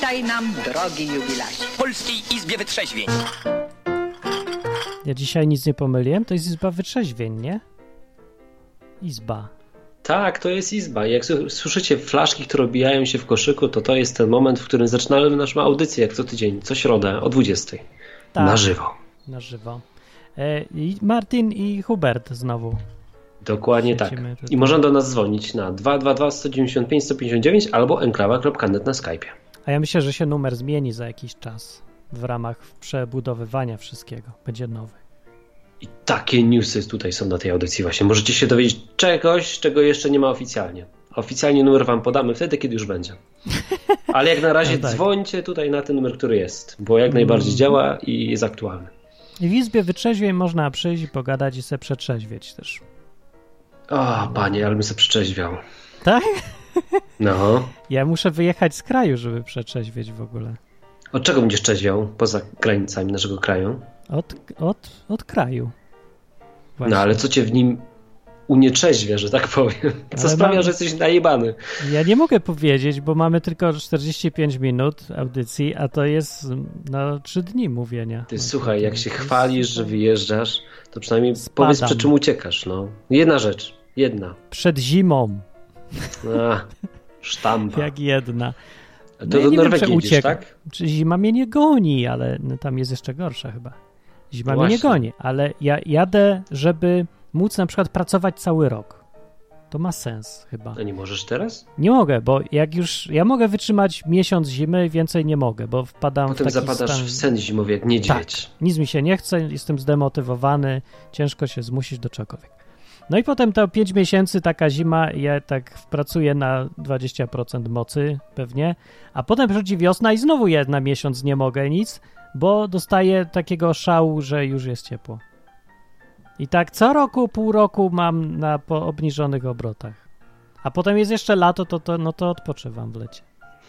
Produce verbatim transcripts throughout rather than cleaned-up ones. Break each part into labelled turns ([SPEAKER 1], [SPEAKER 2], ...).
[SPEAKER 1] Witaj nam, drogi jubilacie.
[SPEAKER 2] W Polskiej Izbie Wytrzeźwień.
[SPEAKER 3] Ja dzisiaj nic nie pomyliłem, to jest Izba Wytrzeźwień, nie? Izba.
[SPEAKER 4] Tak, to jest izba. Jak słyszycie flaszki, które obijają się w koszyku, to to jest ten moment, w którym zaczynamy naszą audycję, jak co tydzień, co środę o dwudziestej. Tak, na żywo.
[SPEAKER 3] Na żywo. E, i Martin i Hubert znowu.
[SPEAKER 4] Dokładnie tak. I można do nas dzwonić na dwa dwa dwa, sto dziewięćdziesiąt pięć, sto pięćdziesiąt dziewięć albo enklawa kropka net na Skype'ie.
[SPEAKER 3] A ja myślę, że się numer zmieni za jakiś czas w ramach przebudowywania wszystkiego. Będzie nowy.
[SPEAKER 4] I takie newsy tutaj są na tej audycji właśnie. Możecie się dowiedzieć czegoś, czego jeszcze nie ma oficjalnie. Oficjalnie numer wam podamy wtedy, kiedy już będzie. Ale jak na razie no tak. Dzwońcie tutaj na ten numer, który jest, bo jak najbardziej mm. działa i jest aktualny.
[SPEAKER 3] I w Izbie Wytrzeźwień można przyjść i pogadać i sobie przetrzeźwieć też.
[SPEAKER 4] O, panie, ale bym sobie przetrzeźwiał.
[SPEAKER 3] Tak?
[SPEAKER 4] No.
[SPEAKER 3] Ja muszę wyjechać z kraju, żeby przetrzeźwieć w ogóle.
[SPEAKER 4] Od czego będziesz trzeźwiał poza granicami naszego kraju?
[SPEAKER 3] Od, od, od kraju.
[SPEAKER 4] Właśnie. No ale co cię w nim unietrzeźwia, że tak powiem? Co ale sprawia, mam... że jesteś najebany?
[SPEAKER 3] Ja nie mogę powiedzieć, bo mamy tylko czterdzieści pięć minut audycji, a to jest no trzy dni mówienia.
[SPEAKER 4] Ty no, słuchaj, jak się chwalisz, że wyjeżdżasz, to przynajmniej Spadam. Powiedz, przed czym uciekasz. No. Jedna rzecz. Jedna.
[SPEAKER 3] Przed zimą.
[SPEAKER 4] A, sztampa.
[SPEAKER 3] Jak jedna.
[SPEAKER 4] To no, do ja Norwegii jedziesz, tak?
[SPEAKER 3] Czy zima mnie nie goni, ale no, tam jest jeszcze gorsza chyba. Zima no mnie nie goni, ale ja jadę, żeby móc na przykład pracować cały rok. To ma sens chyba.
[SPEAKER 4] A nie możesz teraz?
[SPEAKER 3] Nie mogę, bo jak już... Ja mogę wytrzymać miesiąc zimy, więcej nie mogę, bo wpadam
[SPEAKER 4] Potem
[SPEAKER 3] w taki
[SPEAKER 4] zapadasz
[SPEAKER 3] stan...
[SPEAKER 4] w sen zimowy jak niedźwiedź.
[SPEAKER 3] Tak, nic mi się nie chce, jestem zdemotywowany, ciężko się zmusić do czegokolwiek. No i potem to pięć miesięcy taka zima, ja tak pracuję na dwadzieścia procent mocy pewnie, a potem przychodzi wiosna i znowu ja na miesiąc nie mogę nic, bo dostaję takiego szału, że już jest ciepło. I tak co roku, pół roku mam na po obniżonych obrotach. A potem jest jeszcze lato, to, to, no to odpoczywam w lecie.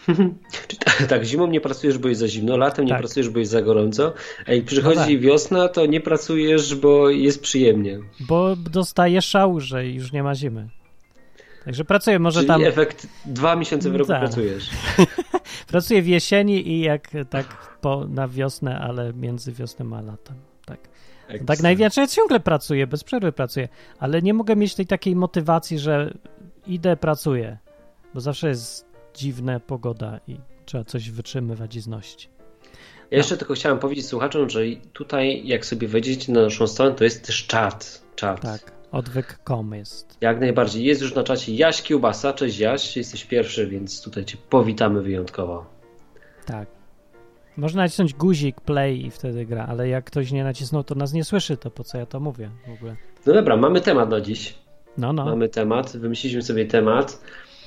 [SPEAKER 4] Tak, zimą nie pracujesz, bo jest za zimno, latem nie tak. pracujesz, bo jest za gorąco, a jak przychodzi no tak. wiosna, to nie pracujesz, bo jest przyjemnie.
[SPEAKER 3] Bo dostajesz szału, że już nie ma zimy. Także pracuję, może
[SPEAKER 4] Czyli
[SPEAKER 3] tam...
[SPEAKER 4] efekt dwa miesiące w roku
[SPEAKER 3] tak.
[SPEAKER 4] pracujesz.
[SPEAKER 3] Pracuję w jesieni i jak tak po, na wiosnę, ale między wiosną a latem. Tak. Tak najwięcej. Ja ciągle pracuję, bez przerwy pracuję, ale nie mogę mieć tej takiej motywacji, że idę, pracuję, bo zawsze jest dziwna pogoda i trzeba coś wytrzymywać i znosić.
[SPEAKER 4] Ja no. jeszcze tylko chciałem powiedzieć słuchaczom, że tutaj jak sobie wejdziecie na naszą stronę, to jest też czat. czat.
[SPEAKER 3] Tak, odwyk kropka com jest.
[SPEAKER 4] Jak najbardziej. Jest już na czacie Jaś Kiełbasa. Cześć Jaś, jesteś pierwszy, więc tutaj cię powitamy wyjątkowo.
[SPEAKER 3] Tak. Można nacisnąć guzik play i wtedy gra, ale jak ktoś nie nacisnął, to nas nie słyszy, to po co ja to mówię w ogóle?
[SPEAKER 4] No dobra, mamy temat na dziś.
[SPEAKER 3] No, no.
[SPEAKER 4] Mamy temat, wymyśliliśmy sobie temat.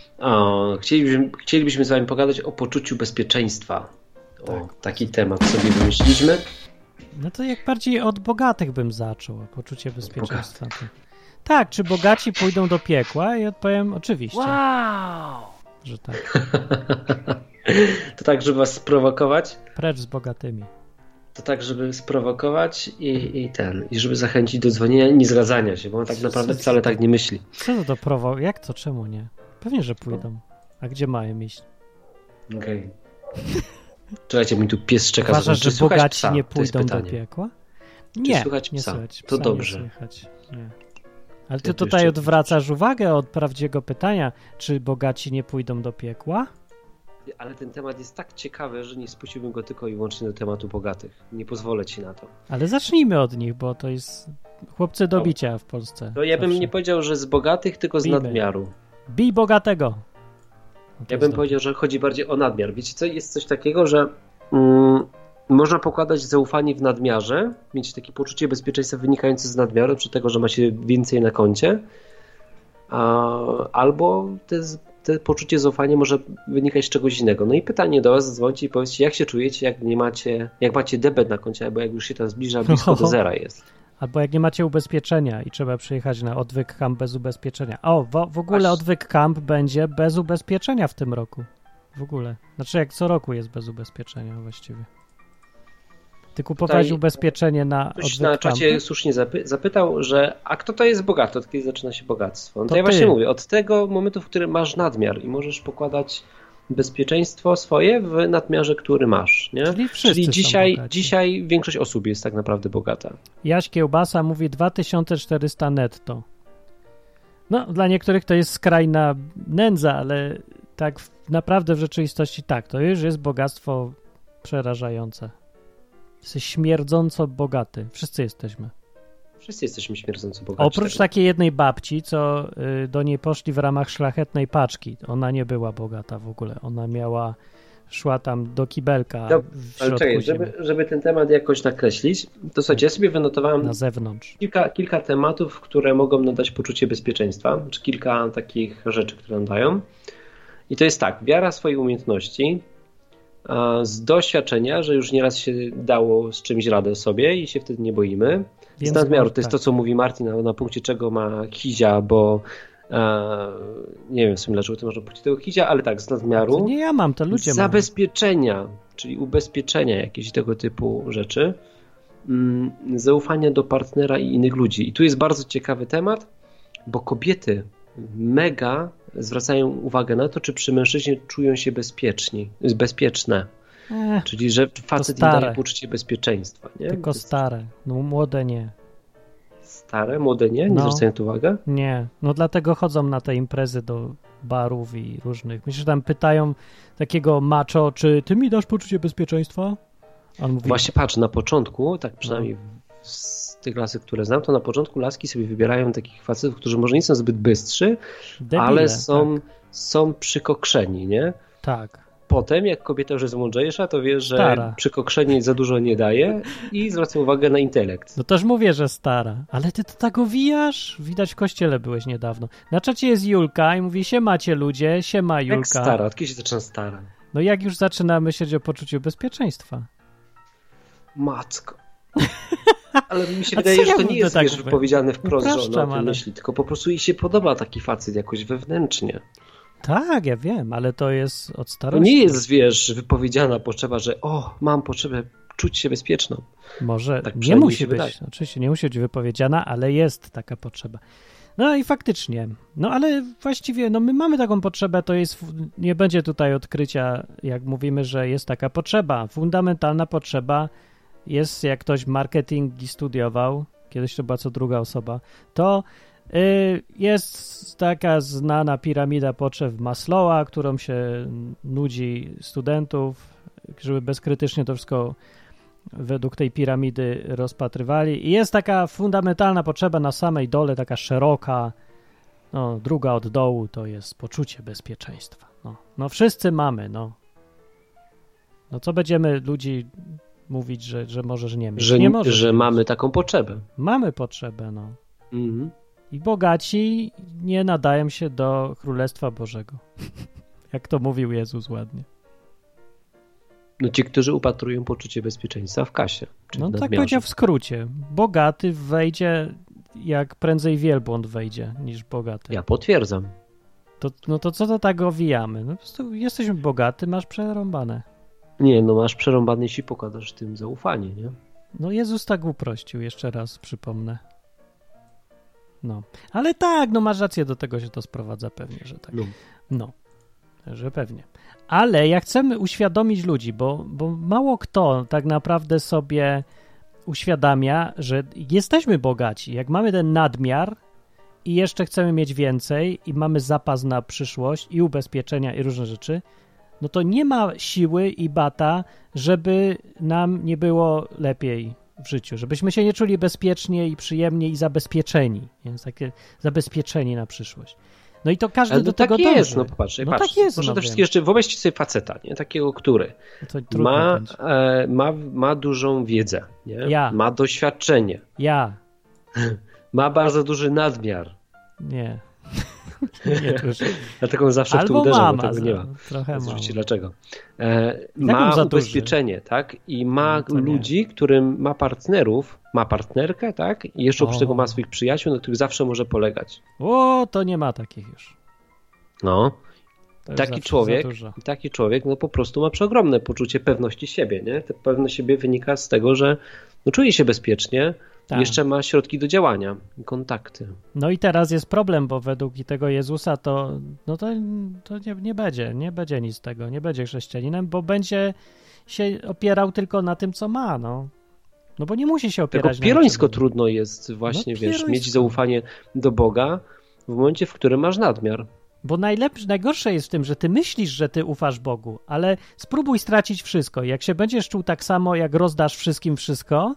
[SPEAKER 4] O, chcielibyśmy, chcielibyśmy z wami pogadać o poczuciu bezpieczeństwa. O, tak. Taki temat sobie wymyśliliśmy.
[SPEAKER 3] No to jak bardziej od bogatych bym zaczął, poczucie bezpieczeństwa. To... Tak, czy bogaci pójdą do piekła? I odpowiem oczywiście.
[SPEAKER 2] Wow!
[SPEAKER 3] Że tak.
[SPEAKER 4] To tak, żeby was sprowokować?
[SPEAKER 3] Precz z bogatymi.
[SPEAKER 4] To tak, żeby sprowokować i, i ten, i żeby zachęcić do dzwonienia i nie zgadzania się, bo on tak naprawdę co, wcale tak nie myśli.
[SPEAKER 3] Co to do prowo... Jak to? Czemu nie? Pewnie, że pójdą. A gdzie mają iść?
[SPEAKER 4] Okej. Okay. Czekajcie, mi tu pies czeka.
[SPEAKER 3] Uważasz, że bogaci psa? Nie pójdą do piekła? Nie,
[SPEAKER 4] czy słychać
[SPEAKER 3] nie
[SPEAKER 4] psa?
[SPEAKER 3] słychać.
[SPEAKER 4] To
[SPEAKER 3] psa
[SPEAKER 4] dobrze.
[SPEAKER 3] Nie słychać. Nie. Ale ty ja tutaj jeszcze... odwracasz uwagę od prawdziwego pytania, czy bogaci nie pójdą do piekła?
[SPEAKER 4] Ale ten temat jest tak ciekawy, że nie spuściłbym go tylko i wyłącznie do tematu bogatych. Nie pozwolę ci na to. Ale
[SPEAKER 3] zacznijmy od nich, bo to jest chłopcy do bicia w Polsce.
[SPEAKER 4] To ja bym zawsze. nie powiedział, że z bogatych, tylko z Bijmy. nadmiaru.
[SPEAKER 3] Bij bogatego.
[SPEAKER 4] No ja bym powiedział, że chodzi bardziej o nadmiar. Wiecie co? Jest coś takiego, że mm, można pokładać zaufanie w nadmiarze, mieć takie poczucie bezpieczeństwa wynikające z nadmiaru, przy tego, że ma się więcej na koncie, a, albo te to poczucie zaufania może wynikać z czegoś innego. No i pytanie do was, zadzwońcie i powiedzcie, jak się czujecie, jak nie macie, jak macie debet na koncie, albo jak już się tam zbliża, blisko do zera jest.
[SPEAKER 3] Albo jak nie macie ubezpieczenia i trzeba przyjechać na odwyk camp bez ubezpieczenia. O, w, w ogóle odwyk camp będzie bez ubezpieczenia w tym roku. W ogóle. Znaczy jak co roku jest bez ubezpieczenia właściwie. Ty kupowałeś Tutaj ubezpieczenie na
[SPEAKER 4] ktoś na czacie campy? Słusznie zapy- zapytał, że a kto to jest bogaty, od kiedy zaczyna się bogactwo? No to, to ja
[SPEAKER 3] ty.
[SPEAKER 4] właśnie mówię, od tego momentu, w którym masz nadmiar i możesz pokładać bezpieczeństwo swoje w nadmiarze, który masz. Nie?
[SPEAKER 3] Czyli wszyscy
[SPEAKER 4] Czyli dzisiaj,
[SPEAKER 3] są bogaci.
[SPEAKER 4] dzisiaj większość osób jest tak naprawdę bogata.
[SPEAKER 3] Jaś Kiełbasa mówi dwa tysiące czterysta netto. No, dla niektórych to jest skrajna nędza, ale tak w, naprawdę w rzeczywistości tak, to już jest bogactwo przerażające. Jesteś śmierdząco bogaty. Wszyscy jesteśmy.
[SPEAKER 4] Wszyscy jesteśmy śmierdząco bogaci.
[SPEAKER 3] Oprócz
[SPEAKER 4] tak.
[SPEAKER 3] takiej jednej babci, co y, do niej poszli w ramach szlachetnej paczki. Ona nie była bogata w ogóle. Ona miała, szła tam do kibelka
[SPEAKER 4] No,
[SPEAKER 3] w
[SPEAKER 4] ale
[SPEAKER 3] środku
[SPEAKER 4] czekaj,
[SPEAKER 3] ziemi,
[SPEAKER 4] żeby, żeby ten temat jakoś nakreślić, to słuchajcie, ja sobie wynotowałem
[SPEAKER 3] na zewnątrz.
[SPEAKER 4] kilka, kilka tematów, które mogą nam dać poczucie bezpieczeństwa, czy kilka takich rzeczy, które nam dają. I to jest tak, wiara w swoje umiejętności, a z doświadczenia, że już nieraz się dało z czymś radę sobie i się wtedy nie boimy.
[SPEAKER 3] Więc
[SPEAKER 4] z nadmiaru,
[SPEAKER 3] może
[SPEAKER 4] to jest
[SPEAKER 3] tak.
[SPEAKER 4] to, co mówi Martin, na, na punkcie czego ma Kizia, bo e, nie wiem w sumie dlaczego to można punkcie tego Kizia, ale tak, z nadmiaru.
[SPEAKER 3] To nie ja mam, to ludzie mają.
[SPEAKER 4] Zabezpieczenia, czyli ubezpieczenia, jakieś tego typu rzeczy. Mm, zaufania do partnera i innych ludzi. I tu jest bardzo ciekawy temat, bo kobiety mega zwracają uwagę na to, czy przy mężczyźnie czują się bezpieczni, bezpieczne.
[SPEAKER 3] Ech,
[SPEAKER 4] Czyli, że facet im
[SPEAKER 3] stare.
[SPEAKER 4] daje poczucie bezpieczeństwa. Nie?
[SPEAKER 3] tylko
[SPEAKER 4] To jest
[SPEAKER 3] stare. No młode nie.
[SPEAKER 4] Stare, młode nie? Nie
[SPEAKER 3] No.
[SPEAKER 4] zwracają tu uwagę?
[SPEAKER 3] Nie. No dlatego chodzą na te imprezy do barów i różnych. Myślę, że tam pytają takiego macho, czy ty mi dasz poczucie bezpieczeństwa? On mówi,
[SPEAKER 4] Właśnie patrz, na początku, tak przynajmniej z tych lasek, które znam, to na początku laski sobie wybierają takich facetów, którzy może nie są zbyt bystrzy,
[SPEAKER 3] debile,
[SPEAKER 4] ale są,
[SPEAKER 3] Tak.
[SPEAKER 4] są przykokrzeni, nie?
[SPEAKER 3] tak.
[SPEAKER 4] Potem, jak kobieta już jest mądrzejsza, to wie, że
[SPEAKER 3] Stara.
[SPEAKER 4] przykokrzenie za dużo nie daje i zwraca uwagę na intelekt.
[SPEAKER 3] No też mówię, że stara. Ale ty to tak owijasz? Widać w kościele byłeś niedawno. Na czacie jest Julka i mówi, siemacie ludzie, siema Julka.
[SPEAKER 4] Jak stara? Od kiedy się zaczyna stara?
[SPEAKER 3] No jak już zaczynamy myśleć o poczuciu bezpieczeństwa.
[SPEAKER 4] Matko. Ale mi się
[SPEAKER 3] A
[SPEAKER 4] wydaje,
[SPEAKER 3] co
[SPEAKER 4] że
[SPEAKER 3] ja
[SPEAKER 4] to nie
[SPEAKER 3] będę
[SPEAKER 4] jest
[SPEAKER 3] tak
[SPEAKER 4] wiesz,
[SPEAKER 3] wy-
[SPEAKER 4] wypowiedziane wprost, że ona o
[SPEAKER 3] upraszczam,
[SPEAKER 4] tym
[SPEAKER 3] ale-
[SPEAKER 4] myśli, tylko po prostu jej się podoba taki facet jakoś wewnętrznie.
[SPEAKER 3] Tak, ja wiem, ale to jest od
[SPEAKER 4] To
[SPEAKER 3] starości.
[SPEAKER 4] nie jest, wiesz, wypowiedziana potrzeba, że o, mam potrzebę czuć się bezpieczną.
[SPEAKER 3] Może
[SPEAKER 4] Tak
[SPEAKER 3] nie
[SPEAKER 4] przynajmniej
[SPEAKER 3] musi
[SPEAKER 4] się
[SPEAKER 3] być,
[SPEAKER 4] wydaje.
[SPEAKER 3] oczywiście nie musi być wypowiedziana, ale jest taka potrzeba. No i faktycznie, no ale właściwie, no my mamy taką potrzebę, to jest, nie będzie tutaj odkrycia, jak mówimy, że jest taka potrzeba. Fundamentalna potrzeba jest, jak ktoś marketingi studiował, kiedyś to była co druga osoba, to y, jest taka znana piramida potrzeb Maslowa, którą się nudzi studentów, żeby bezkrytycznie to wszystko według tej piramidy rozpatrywali. I jest taka fundamentalna potrzeba na samej dole, taka szeroka, no, druga od dołu to jest poczucie bezpieczeństwa. No, no wszyscy mamy, no. No co będziemy ludzi mówić, że, że możesz nie mieć?
[SPEAKER 4] Że,
[SPEAKER 3] nie możesz
[SPEAKER 4] że
[SPEAKER 3] mieć.
[SPEAKER 4] mamy taką potrzebę.
[SPEAKER 3] Mamy potrzebę, no.
[SPEAKER 4] Mhm.
[SPEAKER 3] I bogaci nie nadają się do Królestwa Bożego. Jak to mówił Jezus ładnie.
[SPEAKER 4] No ci, którzy upatrują poczucie bezpieczeństwa w kasie. Czy
[SPEAKER 3] No
[SPEAKER 4] w
[SPEAKER 3] tak
[SPEAKER 4] nadmiarze.
[SPEAKER 3] powiedział w skrócie. Bogaty wejdzie, jak prędzej wielbłąd wejdzie, niż bogaty.
[SPEAKER 4] Ja potwierdzam.
[SPEAKER 3] To, no to co to tak owijamy? No po prostu jesteśmy bogaty, masz przerąbane.
[SPEAKER 4] Nie, no masz przerąbane, jeśli pokładasz tym zaufanie, nie?
[SPEAKER 3] No Jezus tak uprościł, jeszcze raz przypomnę. No, ale tak, no masz rację, do tego się to sprowadza pewnie, że tak.
[SPEAKER 4] No.
[SPEAKER 3] No, że pewnie. Ale ja chcemy uświadomić ludzi, bo, bo mało kto tak naprawdę sobie uświadamia, że jesteśmy bogaci. Jak mamy ten nadmiar i jeszcze chcemy mieć więcej i mamy zapas na przyszłość i ubezpieczenia i różne rzeczy, no to nie ma siły i bata, żeby nam nie było lepiej w życiu, żebyśmy się nie czuli bezpiecznie i przyjemnie i zabezpieczeni. Więc takie zabezpieczeni na przyszłość. No i to każdy
[SPEAKER 4] Ale
[SPEAKER 3] do
[SPEAKER 4] no
[SPEAKER 3] tego
[SPEAKER 4] tak
[SPEAKER 3] dąży.
[SPEAKER 4] jest, no popatrz,
[SPEAKER 3] No
[SPEAKER 4] patrz.
[SPEAKER 3] tak jest,
[SPEAKER 4] Może
[SPEAKER 3] no
[SPEAKER 4] to
[SPEAKER 3] wiem.
[SPEAKER 4] wszystkie jeszcze, wyobraźcie sobie faceta, nie? Takiego, który
[SPEAKER 3] No to trudno
[SPEAKER 4] ma,
[SPEAKER 3] będzie.
[SPEAKER 4] e, ma, ma dużą wiedzę, nie?
[SPEAKER 3] Ja.
[SPEAKER 4] Ma doświadczenie,
[SPEAKER 3] Ja.
[SPEAKER 4] ma bardzo duży nadmiar.
[SPEAKER 3] Nie. nie to już...
[SPEAKER 4] Dlatego on zawsze w to
[SPEAKER 3] Albo
[SPEAKER 4] uderza,
[SPEAKER 3] mam,
[SPEAKER 4] bo tego nie ma.
[SPEAKER 3] trochę mam.
[SPEAKER 4] Zwróćcie dlaczego. E,
[SPEAKER 3] mam
[SPEAKER 4] ma
[SPEAKER 3] za duży?
[SPEAKER 4] ubezpieczenie, tak? I ma
[SPEAKER 3] No to nie.
[SPEAKER 4] ludzi, którym ma partnerów, ma partnerkę, tak? I jeszcze oprócz
[SPEAKER 3] O.
[SPEAKER 4] tego ma swoich przyjaciół, na których zawsze może polegać.
[SPEAKER 3] O, to nie ma takich już.
[SPEAKER 4] No.
[SPEAKER 3] To już
[SPEAKER 4] Taki
[SPEAKER 3] zawsze
[SPEAKER 4] człowiek,
[SPEAKER 3] za dużo.
[SPEAKER 4] taki człowiek no po prostu ma przeogromne poczucie pewności siebie, nie? Ta pewność siebie wynika z tego, że no, czuje się bezpiecznie,
[SPEAKER 3] Tak.
[SPEAKER 4] Jeszcze ma środki do działania, kontakty.
[SPEAKER 3] No i teraz jest problem, bo według tego Jezusa to, no to, to nie, nie będzie, nie będzie nic z tego, nie będzie chrześcijaninem, bo będzie się opierał tylko na tym, co ma, no. No bo nie musi się opierać
[SPEAKER 4] Tylko
[SPEAKER 3] na
[SPEAKER 4] pierońsko
[SPEAKER 3] niczym.
[SPEAKER 4] trudno jest właśnie,
[SPEAKER 3] No,
[SPEAKER 4] wiesz,
[SPEAKER 3] pierońsko.
[SPEAKER 4] mieć zaufanie do Boga w momencie, w którym masz nadmiar.
[SPEAKER 3] Bo najlepsze, najgorsze jest w tym, że ty myślisz, że ty ufasz Bogu, ale spróbuj stracić wszystko. Jak się będziesz czuł tak samo, jak rozdasz wszystkim wszystko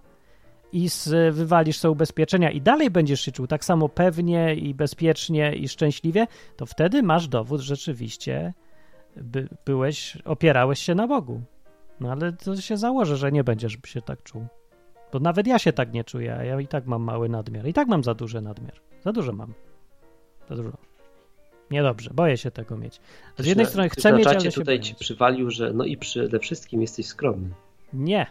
[SPEAKER 3] i z, wywalisz sobie ubezpieczenia i dalej będziesz się czuł tak samo pewnie i bezpiecznie i szczęśliwie, to wtedy masz dowód, że rzeczywiście by, byłeś, opierałeś się na Bogu. No ale to się założę, że nie będziesz się tak czuł. Bo nawet ja się tak nie czuję, a ja i tak mam mały nadmiar. I tak mam za duży nadmiar. Za dużo mam. Za dużo. Niedobrze, boję się tego mieć. Z jednej
[SPEAKER 4] na,
[SPEAKER 3] strony chcę
[SPEAKER 4] na
[SPEAKER 3] mieć,
[SPEAKER 4] czacie
[SPEAKER 3] ale się
[SPEAKER 4] tutaj
[SPEAKER 3] boję
[SPEAKER 4] ci
[SPEAKER 3] mieć.
[SPEAKER 4] przywalił, że no i przede wszystkim jesteś skromny.
[SPEAKER 3] Nie.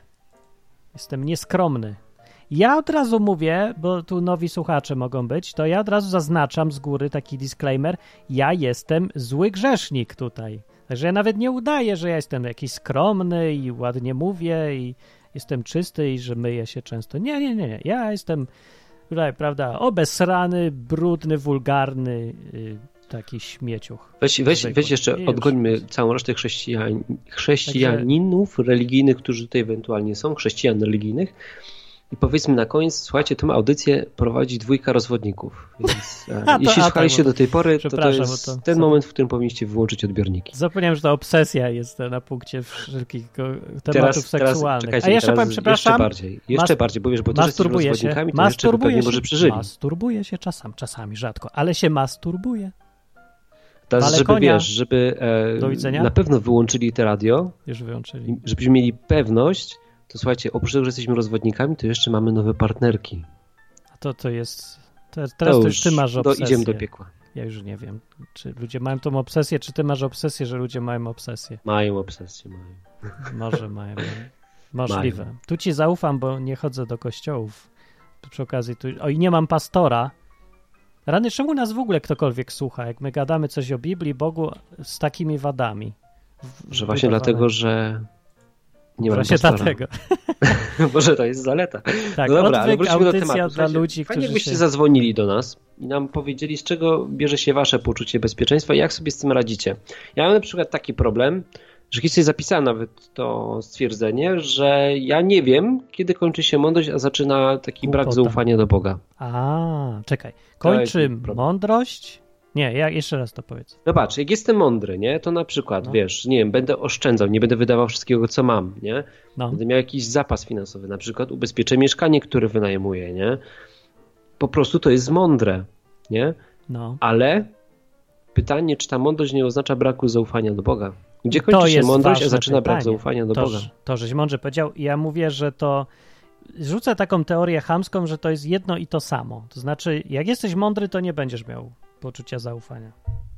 [SPEAKER 3] Jestem nieskromny. Ja od razu mówię, bo tu nowi słuchacze mogą być, to ja od razu zaznaczam z góry taki disclaimer, ja jestem zły grzesznik tutaj. Także ja nawet nie udaję, że ja jestem jakiś skromny i ładnie mówię i jestem czysty i że myję się często. Nie, nie, nie, nie. Ja jestem tutaj, prawda, obesrany, brudny, wulgarny, yy, taki śmieciuch.
[SPEAKER 4] Weź, weź,
[SPEAKER 3] Zwykły.
[SPEAKER 4] weź jeszcze
[SPEAKER 3] I już.
[SPEAKER 4] odgońmy całą resztę chrześcijan, chrześcijaninów religijnych, którzy tutaj ewentualnie są, chrześcijan religijnych. I powiedzmy na koniec, słuchajcie, tę audycję prowadzi dwójka rozwodników. Więc e,
[SPEAKER 3] A, to-
[SPEAKER 4] jeśli
[SPEAKER 3] a,
[SPEAKER 4] słuchaliście
[SPEAKER 3] tak, bo-
[SPEAKER 4] do tej pory, to to
[SPEAKER 3] przepraszam,
[SPEAKER 4] jest
[SPEAKER 3] bo to-
[SPEAKER 4] ten
[SPEAKER 3] co-
[SPEAKER 4] moment, w którym powinniście wyłączyć odbiorniki.
[SPEAKER 3] Zapomniałem, że ta obsesja jest na punkcie wszelkich go- tematów
[SPEAKER 4] Teraz, teraz
[SPEAKER 3] seksualnych.
[SPEAKER 4] czekajcie,
[SPEAKER 3] A jeszcze
[SPEAKER 4] teraz
[SPEAKER 3] powiem, przepraszam,
[SPEAKER 4] jeszcze bardziej, jeszcze
[SPEAKER 3] mas-
[SPEAKER 4] bardziej, bo wiesz, bo to, że jesteśmy
[SPEAKER 3] masturbuje się,
[SPEAKER 4] rozwodnikami, to jeszcze by
[SPEAKER 3] masturbuje
[SPEAKER 4] pewnie
[SPEAKER 3] się,
[SPEAKER 4] może przeżyli.
[SPEAKER 3] masturbuje się czasem, czasami, rzadko, ale się masturbuje.
[SPEAKER 4] Teraz,
[SPEAKER 3] ale
[SPEAKER 4] żeby
[SPEAKER 3] konia.
[SPEAKER 4] wiesz, żeby
[SPEAKER 3] Do
[SPEAKER 4] e,
[SPEAKER 3] widzenia.
[SPEAKER 4] na pewno wyłączyli te radio,
[SPEAKER 3] Już wyłączyli.
[SPEAKER 4] i żebyśmy mieli pewność, to słuchajcie, oprócz tego, że jesteśmy rozwodnikami, to jeszcze mamy nowe partnerki.
[SPEAKER 3] A to to jest... To, teraz to już ty masz
[SPEAKER 4] do,
[SPEAKER 3] obsesję.
[SPEAKER 4] idziemy do piekła.
[SPEAKER 3] Ja już nie wiem, czy ludzie mają tą obsesję, czy ty masz obsesję, że ludzie mają obsesję.
[SPEAKER 4] Mają obsesję, mają.
[SPEAKER 3] Może mają. Możliwe.
[SPEAKER 4] Mają.
[SPEAKER 3] Tu ci zaufam, bo nie chodzę do kościołów. Przy okazji tu... O, i nie mam pastora. Rany, czemu nas w ogóle ktokolwiek słucha, jak my gadamy coś o Biblii, Bogu z takimi wadami? W-
[SPEAKER 4] Że właśnie
[SPEAKER 3] wychowane.
[SPEAKER 4] dlatego, że nie mam
[SPEAKER 3] Właśnie
[SPEAKER 4] pastora.
[SPEAKER 3] dlatego.
[SPEAKER 4] Może to jest zaleta.
[SPEAKER 3] Tak,
[SPEAKER 4] No dobra, ale
[SPEAKER 3] odwyk,
[SPEAKER 4] wróćmy do
[SPEAKER 3] audycja
[SPEAKER 4] tematu.
[SPEAKER 3] dla
[SPEAKER 4] Słuchajcie,
[SPEAKER 3] ludzi,
[SPEAKER 4] fajnie,
[SPEAKER 3] którzy
[SPEAKER 4] jakbyście
[SPEAKER 3] się...
[SPEAKER 4] zadzwonili do nas i nam powiedzieli, z czego bierze się wasze poczucie bezpieczeństwa i jak sobie z tym radzicie. Ja mam na przykład taki problem, że kiedyś sobie zapisałem nawet to stwierdzenie, że ja nie wiem, kiedy kończy się mądrość, a zaczyna taki brak
[SPEAKER 3] Głupota.
[SPEAKER 4] zaufania do Boga.
[SPEAKER 3] A, czekaj.
[SPEAKER 4] To
[SPEAKER 3] Kończy
[SPEAKER 4] jest problem.
[SPEAKER 3] mądrość? Nie, ja jeszcze raz to powiedz.
[SPEAKER 4] Zobacz, jak jestem mądry, nie, to na przykład,
[SPEAKER 3] No.
[SPEAKER 4] wiesz, nie wiem, będę oszczędzał, nie będę wydawał wszystkiego, co mam, nie?
[SPEAKER 3] No.
[SPEAKER 4] Będę miał jakiś zapas finansowy, na przykład ubezpieczę mieszkanie, które wynajmuję, nie? Po prostu to jest mądre, nie?
[SPEAKER 3] No.
[SPEAKER 4] Ale pytanie, czy ta mądrość nie oznacza braku zaufania do Boga? Gdzie
[SPEAKER 3] To
[SPEAKER 4] kończy się
[SPEAKER 3] jest
[SPEAKER 4] mądrość, a
[SPEAKER 3] ważne
[SPEAKER 4] zaczyna brak
[SPEAKER 3] pytanie.
[SPEAKER 4] zaufania do
[SPEAKER 3] to,
[SPEAKER 4] Boga?
[SPEAKER 3] To, żeś mądrze powiedział. Ja mówię, że to... Rzucę taką teorię chamską, że to jest jedno i to samo. To znaczy, jak jesteś mądry, to nie będziesz miał poczucia zaufania.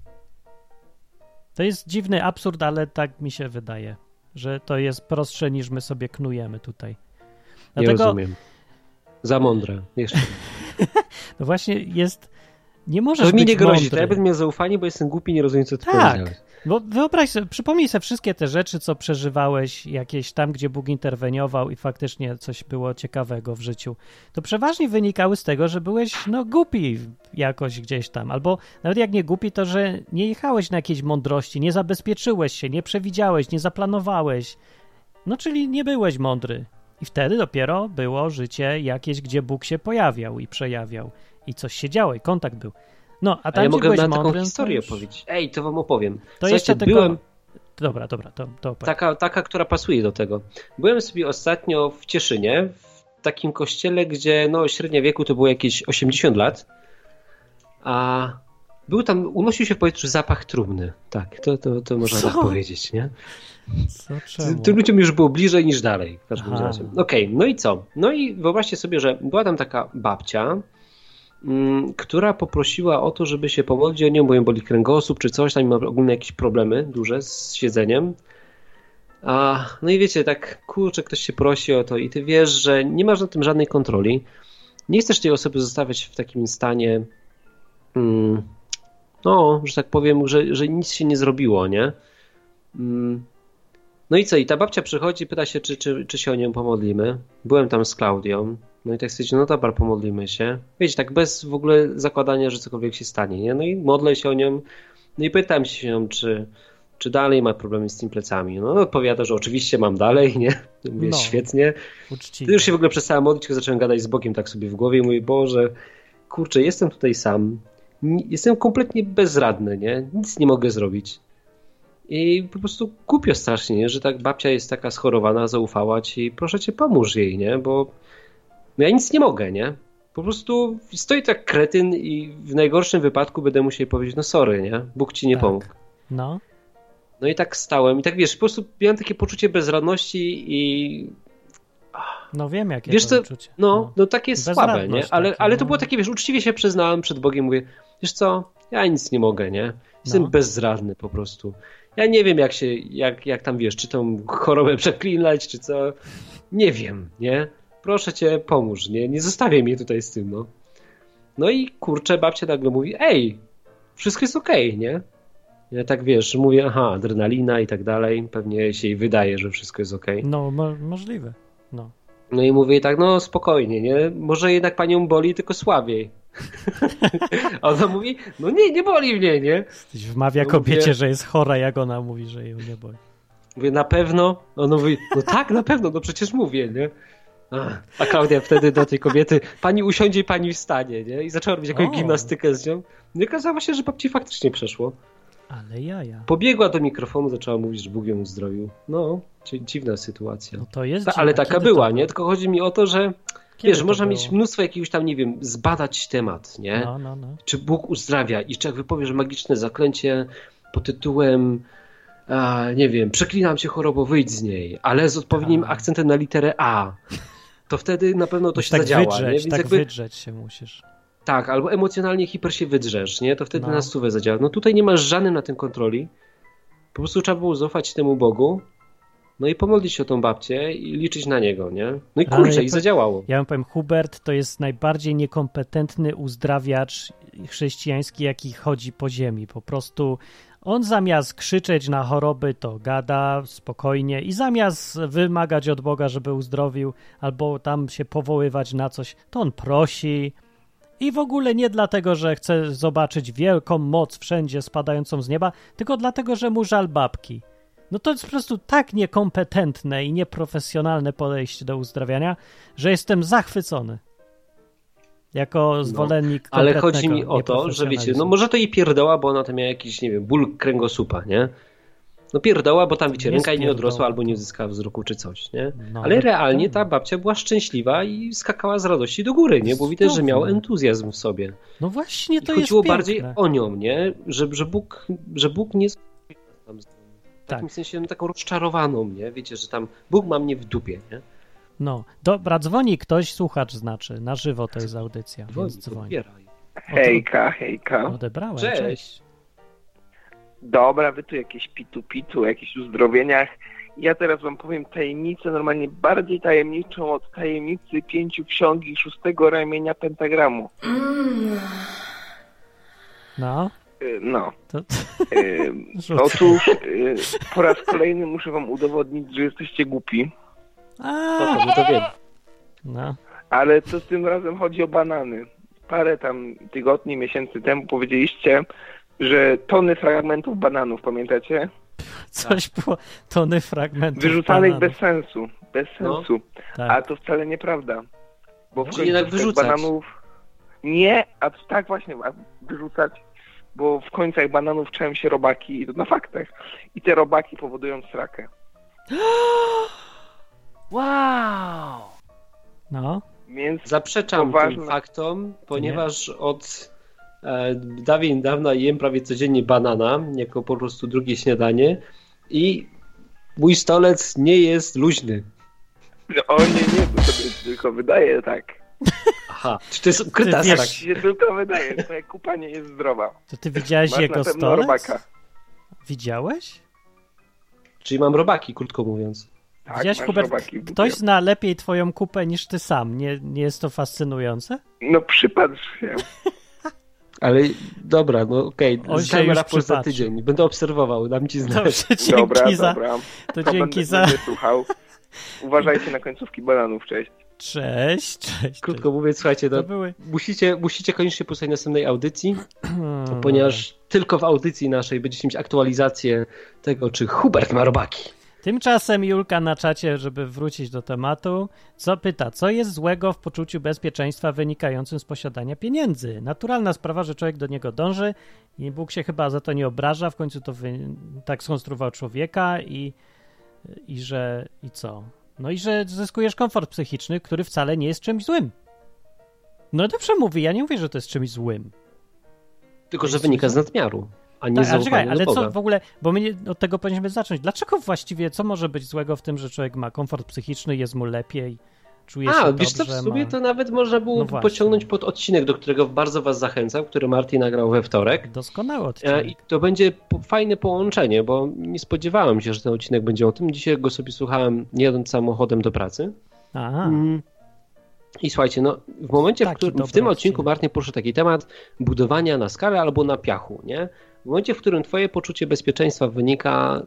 [SPEAKER 3] To jest dziwny absurd, ale tak mi się wydaje, że to jest prostsze niż my sobie knujemy tutaj.
[SPEAKER 4] Nie
[SPEAKER 3] Dlatego
[SPEAKER 4] rozumiem. Za mądre. Jeszcze.
[SPEAKER 3] no właśnie jest... Nie możesz
[SPEAKER 4] To mi
[SPEAKER 3] być
[SPEAKER 4] nie grozi,
[SPEAKER 3] mądry.
[SPEAKER 4] to ja będę miał zaufanie, bo jestem głupi, nie rozumiem, co ty
[SPEAKER 3] Tak,
[SPEAKER 4] powiedziałeś.
[SPEAKER 3] bo wyobraź sobie, przypomnij sobie wszystkie te rzeczy, co przeżywałeś, jakieś tam, gdzie Bóg interweniował i faktycznie coś było ciekawego w życiu. To przeważnie wynikały z tego, że byłeś no głupi jakoś gdzieś tam, albo nawet jak nie głupi, to że nie jechałeś na jakiejś mądrości, nie zabezpieczyłeś się, nie przewidziałeś, nie zaplanowałeś. No czyli nie byłeś mądry. I wtedy dopiero było życie jakieś, gdzie Bóg się pojawiał i przejawiał i coś się działo i kontakt był. No, a tam,
[SPEAKER 4] A ja
[SPEAKER 3] gdzie
[SPEAKER 4] mogę
[SPEAKER 3] byłeś
[SPEAKER 4] na
[SPEAKER 3] mądrym,
[SPEAKER 4] taką historię
[SPEAKER 3] to już...
[SPEAKER 4] opowiedzieć. Ej, to wam opowiem.
[SPEAKER 3] To
[SPEAKER 4] Słuchajcie,
[SPEAKER 3] jeszcze tylko...
[SPEAKER 4] byłem...
[SPEAKER 3] Dobra, dobra, to, to opowiedz.
[SPEAKER 4] Taka, taka, która pasuje do tego. Byłem sobie ostatnio w Cieszynie, w takim kościele, gdzie no, średnia wieku to było jakieś osiemdziesiąt lat, a był tam, unosił się w powietrzu zapach trumny. Tak, to, to, to można
[SPEAKER 3] Co?
[SPEAKER 4] tak powiedzieć, nie?
[SPEAKER 3] Co, czemu?
[SPEAKER 4] Tym ludziom już było bliżej niż dalej, w każdym
[SPEAKER 3] Aha.
[SPEAKER 4] razie. Okej, no i co? No i wyobraźcie sobie, że była tam taka babcia, m, która poprosiła o to, żeby się pomodlić o nią, bo ją boli kręgosłup czy coś, tam ma ogólnie jakieś problemy duże z siedzeniem. A, no i wiecie, tak kurczę, ktoś się prosi o to i ty wiesz, że nie masz na tym żadnej kontroli. Nie chcesz tej osoby zostawiać w takim stanie, mm, no, że tak powiem, że, że nic się nie zrobiło, nie? Mm. No i co? I ta babcia przychodzi, pyta się, czy, czy, czy się o nią pomodlimy. Byłem tam z Klaudią. No i tak stwierdziłem, no dobra, pomodlimy się. Wiecie, tak bez w ogóle zakładania, że cokolwiek się stanie, nie? No i modlę się o nią, no i pytam się ją, czy, czy dalej ma problemy z tymi plecami. No odpowiada, że oczywiście mam dalej, nie? Mówię, no, świetnie.
[SPEAKER 3] Uczciwie.
[SPEAKER 4] Już się w ogóle przestałem modlić, tylko zacząłem gadać z Bogiem tak sobie w głowie i mówię, Boże, kurczę, jestem tutaj sam, jestem kompletnie bezradny, nie? Nic nie mogę zrobić. I po prostu głupio strasznie, nie? Że tak babcia jest taka schorowana, zaufała ci, proszę cię, pomóż jej, nie? Bo ja nic nie mogę, nie? Po prostu stoi tak kretyn i w najgorszym wypadku będę musiał powiedzieć, no sorry, nie? Bóg ci nie
[SPEAKER 3] tak.
[SPEAKER 4] pomógł.
[SPEAKER 3] No.
[SPEAKER 4] No i tak stałem i tak wiesz, po prostu miałem takie poczucie bezradności i...
[SPEAKER 3] No wiem, jakie
[SPEAKER 4] wiesz
[SPEAKER 3] to
[SPEAKER 4] co,
[SPEAKER 3] uczucie.
[SPEAKER 4] No,
[SPEAKER 3] no,
[SPEAKER 4] no takie słabe, nie? Ale,
[SPEAKER 3] takie,
[SPEAKER 4] ale to
[SPEAKER 3] no.
[SPEAKER 4] było takie, wiesz, uczciwie się przyznałem przed Bogiem, mówię, wiesz co, ja nic nie mogę, nie? Jestem
[SPEAKER 3] no.
[SPEAKER 4] bezradny po prostu. Ja nie wiem, jak się, jak, jak tam, wiesz, czy tą chorobę przeklinać, czy co. Nie wiem, nie? Proszę cię, pomóż, nie? Nie zostawiaj mnie tutaj z tym, no. No i kurczę, babcia nagle mówi, ej, wszystko jest okej, okay, nie? Ja tak, wiesz, mówię, aha, adrenalina i tak dalej, pewnie się jej wydaje, że wszystko jest okej. Okay.
[SPEAKER 3] No, mo- możliwe, no.
[SPEAKER 4] No i mówię tak, no spokojnie, nie? Może jednak panią boli, tylko słabiej. A ona mówi, no nie, nie boli mnie, nie?
[SPEAKER 3] Tyś wmawia
[SPEAKER 4] no
[SPEAKER 3] kobiecie,
[SPEAKER 4] mówię,
[SPEAKER 3] że jest chora, jak ona mówi, że ją nie boli.
[SPEAKER 4] Mówię, na pewno? Ona mówi, no tak, na pewno, no przecież mówię, nie? A Klaudia wtedy do tej kobiety, pani usiądzie i pani wstanie, nie? I zaczęła robić jakąś o. gimnastykę z nią. No i okazało się, że babci faktycznie przeszło.
[SPEAKER 3] Ale jaja.
[SPEAKER 4] Pobiegła do mikrofonu, zaczęła mówić, że Bóg ją uzdrowił. No, dziwna sytuacja.
[SPEAKER 3] No to jest
[SPEAKER 4] Ta,
[SPEAKER 3] dziwna.
[SPEAKER 4] Ale taka
[SPEAKER 3] Kiedy
[SPEAKER 4] była, nie? Tylko chodzi mi o to, że
[SPEAKER 3] Kiedy
[SPEAKER 4] wiesz, można
[SPEAKER 3] było?
[SPEAKER 4] mieć mnóstwo jakiegoś tam, nie wiem, zbadać temat, nie?
[SPEAKER 3] No, no, no.
[SPEAKER 4] Czy Bóg uzdrawia i czy jak wypowiesz magiczne zaklęcie pod tytułem a, nie wiem, przeklinam cię chorobo, wyjdź z niej, ale z odpowiednim a. akcentem na literę A, to wtedy na pewno to
[SPEAKER 3] Musisz
[SPEAKER 4] się
[SPEAKER 3] tak
[SPEAKER 4] zadziała,
[SPEAKER 3] wydrzeć,
[SPEAKER 4] nie? Więc
[SPEAKER 3] tak
[SPEAKER 4] jakby,
[SPEAKER 3] wydrzeć się musisz.
[SPEAKER 4] Tak, albo emocjonalnie hiper się wydrzesz, nie? To wtedy
[SPEAKER 3] no.
[SPEAKER 4] na stówę zadziała. No tutaj nie masz żadnym na tym kontroli. Po prostu trzeba było zaufać temu Bogu, no i pomodlić się o tą babcię i liczyć na Niego, nie? No i kurczę, ja i zadziałało.
[SPEAKER 3] Ja wam powiem, Hubert to jest najbardziej niekompetentny uzdrawiacz chrześcijański, jaki chodzi po ziemi. Po prostu on zamiast krzyczeć na choroby, to gada spokojnie i zamiast wymagać od Boga, żeby uzdrowił, albo tam się powoływać na coś, to on prosi. I w ogóle nie dlatego, że chce zobaczyć wielką moc wszędzie spadającą z nieba, tylko dlatego, że mu żal babki. No to jest po prostu tak niekompetentne i nieprofesjonalne podejście do uzdrawiania, że jestem zachwycony. Jako zwolennik
[SPEAKER 4] no, ale chodzi mi o to, że wiecie, no może to jej pierdoła, bo ona tam miała jakiś, nie wiem, ból kręgosłupa, nie? No pierdoła, bo tam wiecie,
[SPEAKER 3] nie
[SPEAKER 4] ręka jej nie
[SPEAKER 3] pierdoła.
[SPEAKER 4] odrosła albo nie uzyskała wzroku czy coś, nie?
[SPEAKER 3] No,
[SPEAKER 4] ale realnie
[SPEAKER 3] to...
[SPEAKER 4] ta babcia była szczęśliwa i skakała z radości do góry, nie? Bo widać, że miała entuzjazm w sobie.
[SPEAKER 3] No właśnie, to
[SPEAKER 4] I chodziło
[SPEAKER 3] jest
[SPEAKER 4] bardziej
[SPEAKER 3] piękne.
[SPEAKER 4] o nią, nie? Że, że, Bóg, że Bóg nie... W takim
[SPEAKER 3] tak.
[SPEAKER 4] sensie no, taką rozczarowaną, nie? Wiecie, że tam Bóg ma mnie w dupie, nie?
[SPEAKER 3] No, dobra, dzwoni ktoś, słuchacz znaczy, na żywo to jest audycja, dzwoni, więc dzwoni.
[SPEAKER 4] Odbieraj.
[SPEAKER 5] Hejka, hejka.
[SPEAKER 3] Odebrałem,
[SPEAKER 4] cześć.
[SPEAKER 3] cześć.
[SPEAKER 5] Dobra, wy tu jakieś pitu-pitu, o jakichś uzdrowieniach. Ja teraz wam powiem tajemnicę, normalnie bardziej tajemniczą od tajemnicy pięciu ksiąg i szóstego ramienia pentagramu.
[SPEAKER 3] No.
[SPEAKER 5] No.
[SPEAKER 3] To...
[SPEAKER 5] Y, otóż y, po raz kolejny muszę wam udowodnić, że jesteście głupi.
[SPEAKER 3] A,
[SPEAKER 4] to, to, to wiem.
[SPEAKER 3] No.
[SPEAKER 5] Ale to tym razem chodzi o banany. Parę tam tygodni, miesięcy temu powiedzieliście, że tony fragmentów bananów, pamiętacie?
[SPEAKER 3] Coś było, tony fragmentów
[SPEAKER 5] wyrzucanych
[SPEAKER 3] bananów.
[SPEAKER 5] bez sensu. Bez sensu.
[SPEAKER 3] No, tak.
[SPEAKER 5] A to wcale nieprawda. Bo w
[SPEAKER 4] Czyli jednak
[SPEAKER 5] końcu
[SPEAKER 4] wyrzucać.
[SPEAKER 5] bananów... Nie, a tak właśnie, a wyrzucać, bo w końcach bananów czają się robaki i to na faktach. I te robaki powodują srakę.
[SPEAKER 2] Wow!
[SPEAKER 3] No.
[SPEAKER 5] Więc
[SPEAKER 4] Zaprzeczam
[SPEAKER 5] poważne...
[SPEAKER 4] tym faktom, ponieważ nie. od e, dawien dawna jem prawie codziennie banana, jako po prostu drugie śniadanie i mój stolec nie jest luźny.
[SPEAKER 5] No, o nie, nie, to sobie tylko wydaje tak.
[SPEAKER 4] Aha, czy to jest ukryta
[SPEAKER 3] Ty
[SPEAKER 5] Tak
[SPEAKER 3] wiesz...
[SPEAKER 5] się tylko wydaje, twoje kupanie jest zdrowa.
[SPEAKER 3] To ty widziałeś
[SPEAKER 5] Masz
[SPEAKER 3] jego
[SPEAKER 5] na pewno
[SPEAKER 3] stolec?
[SPEAKER 5] robaka.
[SPEAKER 3] Widziałeś?
[SPEAKER 4] Czyli mam robaki, krótko mówiąc.
[SPEAKER 5] Tak,
[SPEAKER 3] Widziałeś,
[SPEAKER 5] masz
[SPEAKER 3] Hubert,
[SPEAKER 5] robaki w
[SPEAKER 3] ktoś
[SPEAKER 5] dupie.
[SPEAKER 3] zna lepiej twoją kupę niż ty sam. Nie, nie jest to fascynujące?
[SPEAKER 5] No przypatrz się.
[SPEAKER 4] Ale dobra, no okej,
[SPEAKER 3] On
[SPEAKER 4] okay.
[SPEAKER 3] się
[SPEAKER 4] zdajmy
[SPEAKER 3] już
[SPEAKER 4] raport za
[SPEAKER 3] przypatrzy.
[SPEAKER 4] tydzień. Będę obserwował, dam ci znać.
[SPEAKER 3] Dobrze, dzięki
[SPEAKER 5] Dobra,
[SPEAKER 3] za...
[SPEAKER 5] dobra.
[SPEAKER 3] To
[SPEAKER 5] To
[SPEAKER 3] dzięki
[SPEAKER 5] będę,
[SPEAKER 3] za...
[SPEAKER 5] będę słuchał. Uważajcie na końcówki bananów, cześć.
[SPEAKER 3] Cześć, cześć.
[SPEAKER 4] Krótko
[SPEAKER 3] cześć.
[SPEAKER 4] mówiąc, słuchajcie, no, były... musicie, musicie koniecznie posłuchać następnej audycji, ponieważ tylko w audycji naszej będziecie mieć aktualizację tego, czy Hubert ma robaki.
[SPEAKER 3] Tymczasem Julka na czacie, żeby wrócić do tematu, co pyta, co jest złego w poczuciu bezpieczeństwa wynikającym z posiadania pieniędzy? Naturalna sprawa, że człowiek do niego dąży i Bóg się chyba za to nie obraża, w końcu to wy... tak skonstruował człowieka i, i że i co? No i że zyskujesz komfort psychiczny, który wcale nie jest czymś złym. No dobrze mówi, ja nie mówię, że to jest czymś złym.
[SPEAKER 4] Tylko, że wynika z nadmiaru. A nie
[SPEAKER 3] tak,
[SPEAKER 4] zaufanie
[SPEAKER 3] czekaj, ale
[SPEAKER 4] do Boga.
[SPEAKER 3] co w ogóle, bo my nie, od tego powinniśmy zacząć. Dlaczego właściwie, co może być złego w tym, że człowiek ma komfort psychiczny, jest mu lepiej, czuje
[SPEAKER 4] A,
[SPEAKER 3] się
[SPEAKER 4] wiesz
[SPEAKER 3] dobrze,
[SPEAKER 4] co, w sumie
[SPEAKER 3] ma...
[SPEAKER 4] to nawet można było
[SPEAKER 3] no
[SPEAKER 4] pociągnąć pod odcinek, do którego bardzo was zachęcam, który Martin nagrał we wtorek.
[SPEAKER 3] Doskonały odcinek.
[SPEAKER 4] I to będzie fajne połączenie, bo nie spodziewałem się, że ten odcinek będzie o tym. Dzisiaj go sobie słuchałem jadąc samochodem do pracy.
[SPEAKER 3] Aha.
[SPEAKER 4] Mm. I słuchajcie, no w momencie, w, którym, w tym odcinku Martin poruszył taki temat budowania na skalę albo na piachu, nie? W momencie, w którym twoje poczucie bezpieczeństwa wynika...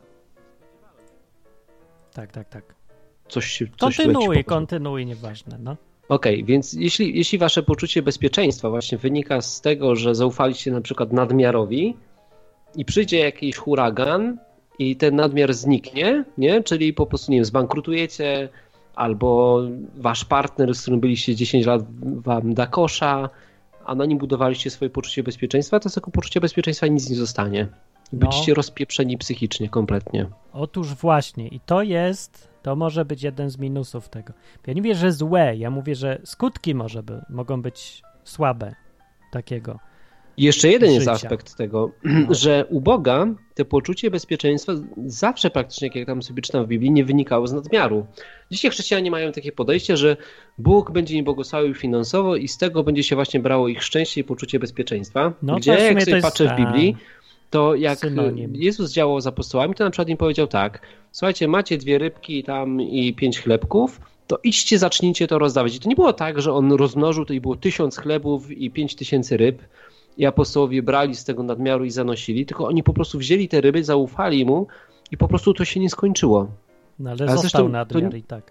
[SPEAKER 3] Tak, tak, tak.
[SPEAKER 4] Coś się... Coś
[SPEAKER 3] kontynuuj, kontynuuj, nieważne, no.
[SPEAKER 4] Okej, okay, więc jeśli, jeśli wasze poczucie bezpieczeństwa właśnie wynika z tego, że zaufaliście na przykład nadmiarowi i przyjdzie jakiś huragan i ten nadmiar zniknie, nie? Czyli po prostu, nie wiem, zbankrutujecie, albo wasz partner, z którym byliście dziesięć lat, wam da kosza, a na nim budowaliście swoje poczucie bezpieczeństwa, to z tego poczucia bezpieczeństwa nic nie zostanie. Będziecie no. rozpieprzeni psychicznie kompletnie.
[SPEAKER 3] Otóż właśnie i to jest, to może być jeden z minusów tego. Ja nie mówię, że złe, ja mówię, że skutki może by, mogą być słabe takiego.
[SPEAKER 4] I jeszcze jeden
[SPEAKER 3] życia.
[SPEAKER 4] jest aspekt tego, no. że u Boga te poczucie bezpieczeństwa zawsze praktycznie, jak tam sobie czytam w Biblii, nie wynikało z nadmiaru. Dzisiaj chrześcijanie mają takie podejście, że Bóg będzie im błogosławił finansowo i z tego będzie się właśnie brało ich szczęście i poczucie bezpieczeństwa. No, Gdzie, jak sobie patrzę jest, w Biblii, to jak synonim. Jezus działał z apostołami, to na przykład im powiedział tak, słuchajcie, macie dwie rybki tam i pięć chlebków, to idźcie, zacznijcie to rozdawać. I to nie było tak, że on rozmnożył, to i było tysiąc chlebów i pięć tysięcy ryb i apostołowie brali z tego nadmiaru i zanosili, tylko oni po prostu wzięli te ryby, zaufali mu i po prostu to się nie skończyło.
[SPEAKER 3] No ale a został zresztą, nadmiar to, i tak.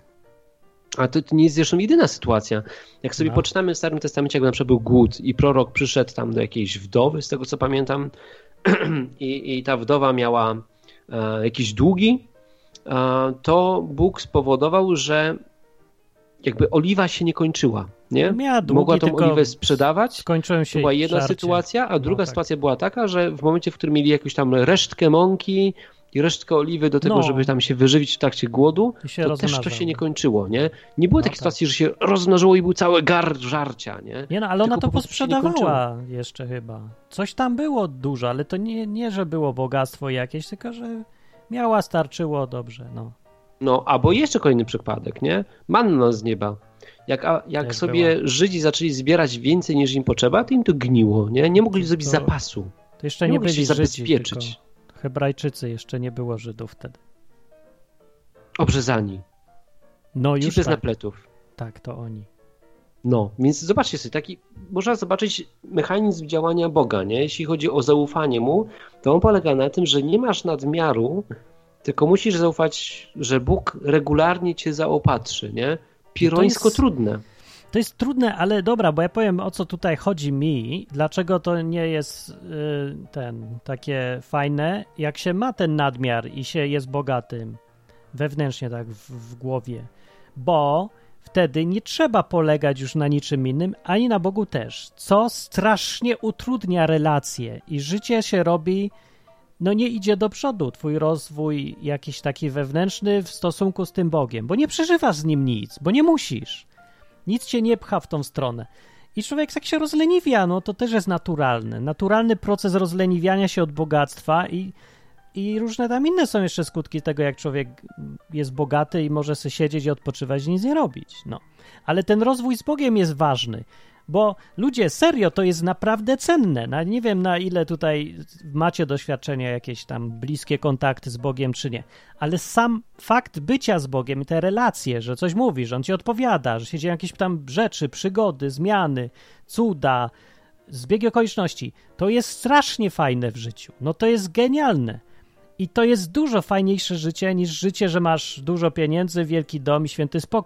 [SPEAKER 4] A to, to nie jest zresztą jedyna sytuacja. Jak sobie no. poczytamy w Starym Testamencie, jak na przykład był głód i prorok przyszedł tam do jakiejś wdowy, z tego co pamiętam, i, i ta wdowa miała e, jakieś długi, e, to Bóg spowodował, że jakby oliwa się nie kończyła. Nie?
[SPEAKER 3] Miała długi,
[SPEAKER 4] Mogła tą oliwę sprzedawać.
[SPEAKER 3] Skończyłem się
[SPEAKER 4] to była jedna
[SPEAKER 3] żarcie.
[SPEAKER 4] sytuacja, a druga
[SPEAKER 3] no, tak.
[SPEAKER 4] sytuacja była taka, że w momencie, w którym mieli jakąś tam resztkę mąki i resztkę oliwy do tego, no. żeby tam się wyżywić w trakcie głodu, to rozmnażał. Też to się nie kończyło. Nie, nie było no, takiej tak. sytuacji, że się rozmnożyło i był cały gar żarcia. Nie,
[SPEAKER 3] nie no, ale Tylko ona to po posprzedawała jeszcze chyba. Coś tam było dużo, ale to nie, nie, że było bogactwo jakieś, tylko że miała, starczyło dobrze. No,
[SPEAKER 4] no albo jeszcze kolejny przypadek, nie? Manna z nieba. Jak, a, jak sobie była. Żydzi zaczęli zbierać więcej niż im potrzeba, to im to gniło, nie? Nie mogli zrobić to, zapasu.
[SPEAKER 3] To jeszcze nie, nie byli Żydzi, zabezpieczyć. Hebrajczycy, jeszcze nie było Żydów wtedy.
[SPEAKER 4] Obrzezani.
[SPEAKER 3] No już
[SPEAKER 4] Ci bez
[SPEAKER 3] tak.
[SPEAKER 4] napletów.
[SPEAKER 3] Tak, to oni.
[SPEAKER 4] No, więc zobaczcie sobie, taki, można zobaczyć mechanizm działania Boga, nie? Jeśli chodzi o zaufanie Mu, to on polega na tym, że nie masz nadmiaru, tylko musisz zaufać, że Bóg regularnie cię zaopatrzy, nie? Pirońsko jest, trudne.
[SPEAKER 3] To jest trudne, ale dobra, bo ja powiem, o co tutaj chodzi mi, dlaczego to nie jest y, ten takie fajne, jak się ma ten nadmiar i się jest bogatym wewnętrznie tak w, w głowie, bo wtedy nie trzeba polegać już na niczym innym, ani na Bogu też, co strasznie utrudnia relacje i życie się robi, no nie idzie do przodu, twój rozwój jakiś taki wewnętrzny w stosunku z tym Bogiem, bo nie przeżywasz z Nim nic, bo nie musisz. Nic cię nie pcha w tą stronę. I człowiek tak się rozleniwia, no to też jest naturalne. Naturalny proces rozleniwiania się od bogactwa i, i różne tam inne są jeszcze skutki tego, jak człowiek jest bogaty i może sobie siedzieć i odpoczywać i nic nie robić. No. Ale ten rozwój z Bogiem jest ważny, bo ludzie, serio, to jest naprawdę cenne. No, nie wiem, na ile tutaj macie doświadczenia, jakieś tam bliskie kontakty z Bogiem, czy nie, ale sam fakt bycia z Bogiem i te relacje, że coś mówi, że On ci odpowiada, że się dzieją jakieś tam rzeczy, przygody, zmiany, cuda, zbiegi okoliczności, to jest strasznie fajne w życiu. No to jest genialne. I to jest dużo fajniejsze życie niż życie, że masz dużo pieniędzy, wielki dom i święty spokój.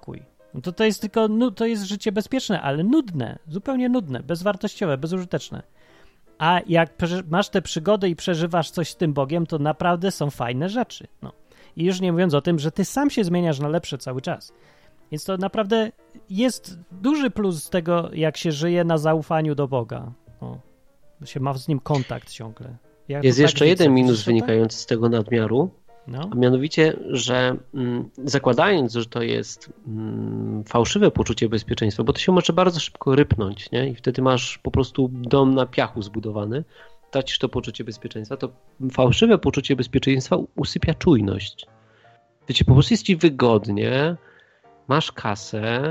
[SPEAKER 3] No to to jest tylko, no, to jest życie bezpieczne, ale nudne, zupełnie nudne, bezwartościowe, bezużyteczne. A jak masz tę przygodę i przeżywasz coś z tym Bogiem, to naprawdę są fajne rzeczy. No. I już nie mówiąc o tym, że ty sam się zmieniasz na lepsze cały czas. Więc to naprawdę jest duży plus z tego, jak się żyje na zaufaniu do Boga. No. Się ma z nim kontakt ciągle. Ja
[SPEAKER 4] jest jeszcze
[SPEAKER 3] tak
[SPEAKER 4] jeden
[SPEAKER 3] widzę.
[SPEAKER 4] minus wynikający tak? z tego nadmiaru, no. a mianowicie, że mm, zakładając, że to jest mm, fałszywe poczucie bezpieczeństwa, bo to się może bardzo szybko rypnąć, nie? I wtedy masz po prostu dom na piachu zbudowany, tracisz to poczucie bezpieczeństwa, to fałszywe poczucie bezpieczeństwa usypia czujność. Wiecie, po prostu jest ci wygodnie, masz kasę,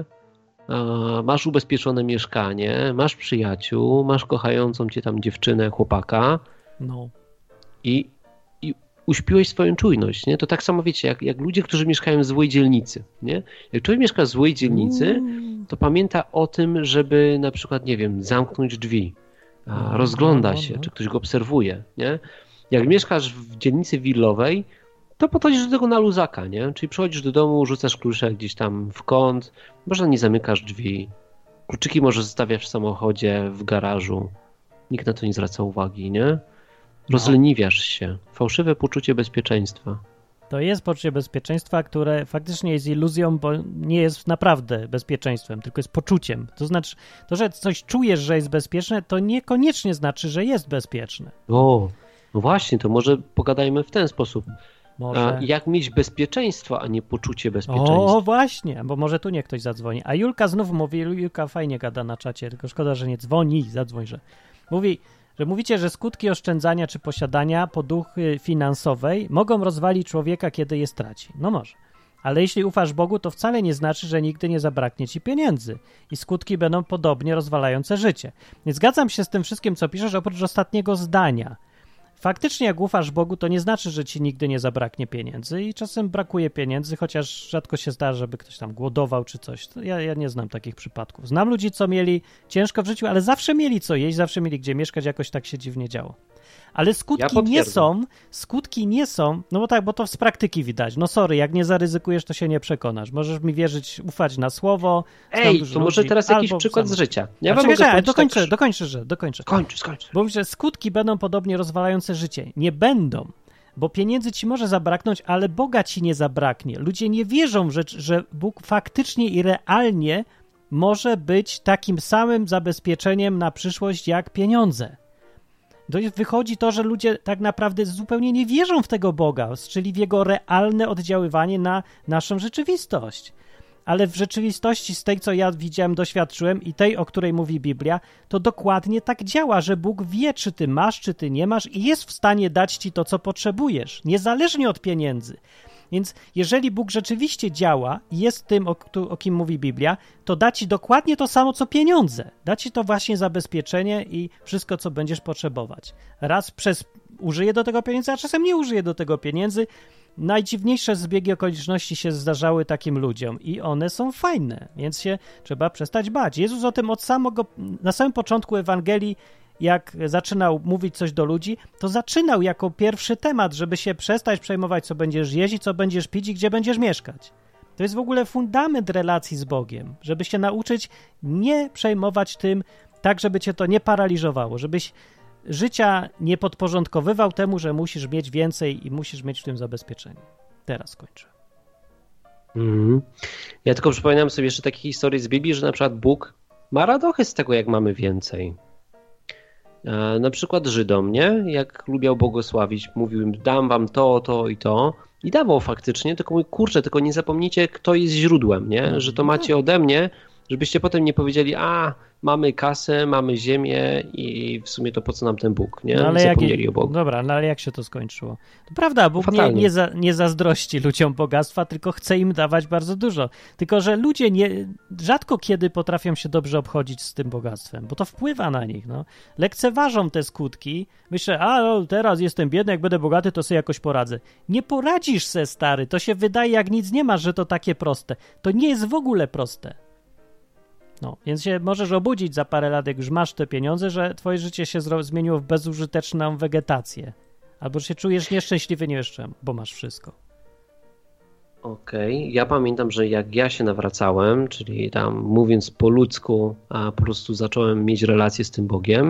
[SPEAKER 4] masz ubezpieczone mieszkanie, masz przyjaciół, masz kochającą cię tam dziewczynę, chłopaka
[SPEAKER 3] no.
[SPEAKER 4] i, i uśpiłeś swoją czujność, nie? To tak samo wiecie, jak, jak ludzie, którzy mieszkają w złej dzielnicy, nie? Jak człowiek mieszka w złej dzielnicy, to pamięta o tym, żeby na przykład, nie wiem, zamknąć drzwi, a, rozgląda się, czy ktoś go obserwuje, nie? Jak mieszkasz w dzielnicy willowej, to podchodzisz do tego na luzaka, nie? Czyli przychodzisz do domu, rzucasz klucze gdzieś tam w kąt, może nie zamykasz drzwi, kluczyki może zostawiasz w samochodzie, w garażu, nikt na to nie zwraca uwagi, nie? Rozleniwiasz się. Fałszywe poczucie bezpieczeństwa.
[SPEAKER 3] To jest poczucie bezpieczeństwa, które faktycznie jest iluzją, bo nie jest naprawdę bezpieczeństwem, tylko jest poczuciem. To znaczy, to, że coś czujesz, że jest bezpieczne, to niekoniecznie znaczy, że jest bezpieczne.
[SPEAKER 4] O, no właśnie, to może pogadajmy w ten sposób.
[SPEAKER 3] Może.
[SPEAKER 4] Jak mieć bezpieczeństwo, a nie poczucie bezpieczeństwa.
[SPEAKER 3] O, właśnie, bo może tu nie ktoś zadzwoni. A Julka znów mówi, Julka fajnie gada na czacie, tylko szkoda, że nie dzwoni, zadzwoń, że mówi, że mówicie, że skutki oszczędzania czy posiadania poduchy finansowej mogą rozwalić człowieka, kiedy je straci. No może. Ale jeśli ufasz Bogu, to wcale nie znaczy, że nigdy nie zabraknie ci pieniędzy i skutki będą podobnie rozwalające życie. Nie zgadzam się z tym wszystkim, co piszesz, oprócz ostatniego zdania. Faktycznie jak ufasz Bogu, to nie znaczy, że ci nigdy nie zabraknie pieniędzy i czasem brakuje pieniędzy, chociaż rzadko się zdarza, żeby ktoś tam głodował czy coś. To ja, ja nie znam takich przypadków. Znam ludzi, co mieli ciężko w życiu, ale zawsze mieli co jeść, zawsze mieli gdzie mieszkać, jakoś tak się dziwnie działo. Ale skutki
[SPEAKER 4] ja
[SPEAKER 3] nie są, skutki nie są, no bo tak, bo to z praktyki widać. No sorry, jak nie zaryzykujesz, to się nie przekonasz. Możesz mi wierzyć, ufać na słowo.
[SPEAKER 4] Ej, to może teraz jakiś przykład z życia. Ja wam mogę
[SPEAKER 3] czekaj, dokończę, tak... dokończę, że dokończę.
[SPEAKER 4] Skończę, skończę.
[SPEAKER 3] Bo mówię, że skutki będą podobnie rozwalające życie. Nie będą, bo pieniędzy ci może zabraknąć, ale Boga ci nie zabraknie. Ludzie nie wierzą, że, że Bóg faktycznie i realnie może być takim samym zabezpieczeniem na przyszłość jak pieniądze. To jest, wychodzi to, że ludzie tak naprawdę zupełnie nie wierzą w tego Boga, czyli w jego realne oddziaływanie na naszą rzeczywistość. Ale w rzeczywistości z tej, co ja widziałem, doświadczyłem i tej, o której mówi Biblia, to dokładnie tak działa, że Bóg wie, czy ty masz, czy ty nie masz i jest w stanie dać ci to, co potrzebujesz, niezależnie od pieniędzy. Więc jeżeli Bóg rzeczywiście działa i jest tym, o, o kim mówi Biblia, to da ci dokładnie to samo, co pieniądze. Da ci to właśnie zabezpieczenie i wszystko, co będziesz potrzebować. Raz przez użyje do tego pieniędzy, a czasem nie użyje do tego pieniędzy. Najdziwniejsze zbiegi okoliczności się zdarzały takim ludziom i one są fajne, więc się trzeba przestać bać. Jezus o tym od samego, na samym początku Ewangelii, jak zaczynał mówić coś do ludzi, to zaczynał jako pierwszy temat, żeby się przestać przejmować, co będziesz jeść i co będziesz pić i gdzie będziesz mieszkać. To jest w ogóle fundament relacji z Bogiem, żeby się nauczyć nie przejmować tym tak, żeby cię to nie paraliżowało, żebyś życia nie podporządkowywał temu, że musisz mieć więcej i musisz mieć w tym zabezpieczenie. Teraz kończę.
[SPEAKER 4] Mm. Ja tylko przypominam sobie jeszcze takie historie z Biblii, że na przykład Bóg ma radochę z tego, jak mamy więcej. E, na przykład Żydom, nie? Jak lubiał błogosławić, mówił im, dam wam to, to i to. I dawał faktycznie, tylko mój kurczę, tylko nie zapomnijcie, kto jest źródłem, nie? Że to macie ode mnie, żebyście potem nie powiedzieli, a mamy kasę, mamy ziemię i w sumie to po co nam ten Bóg, nie?
[SPEAKER 3] No ale
[SPEAKER 4] zapomnieli
[SPEAKER 3] jak,
[SPEAKER 4] o Bogu.
[SPEAKER 3] Dobra, no ale jak się to skończyło? To prawda, Bóg nie, nie, za, nie zazdrości ludziom bogactwa, tylko chce im dawać bardzo dużo. Tylko, że ludzie nie, rzadko kiedy potrafią się dobrze obchodzić z tym bogactwem, bo to wpływa na nich, no. Lekceważą te skutki. Myślę, a no, teraz jestem biedny, jak będę bogaty, to sobie jakoś poradzę. Nie poradzisz se, stary. To się wydaje, jak nic nie masz, że to takie proste. To nie jest w ogóle proste. No, więc się możesz obudzić za parę lat, jak już masz te pieniądze, że twoje życie się zro- zmieniło w bezużyteczną wegetację. Albo że się czujesz nieszczęśliwy, nie wiesz czemu, bo masz wszystko.
[SPEAKER 4] Okej, okay. Ja pamiętam, że jak ja się nawracałem, czyli tam mówiąc po ludzku, a po prostu zacząłem mieć relacje z tym Bogiem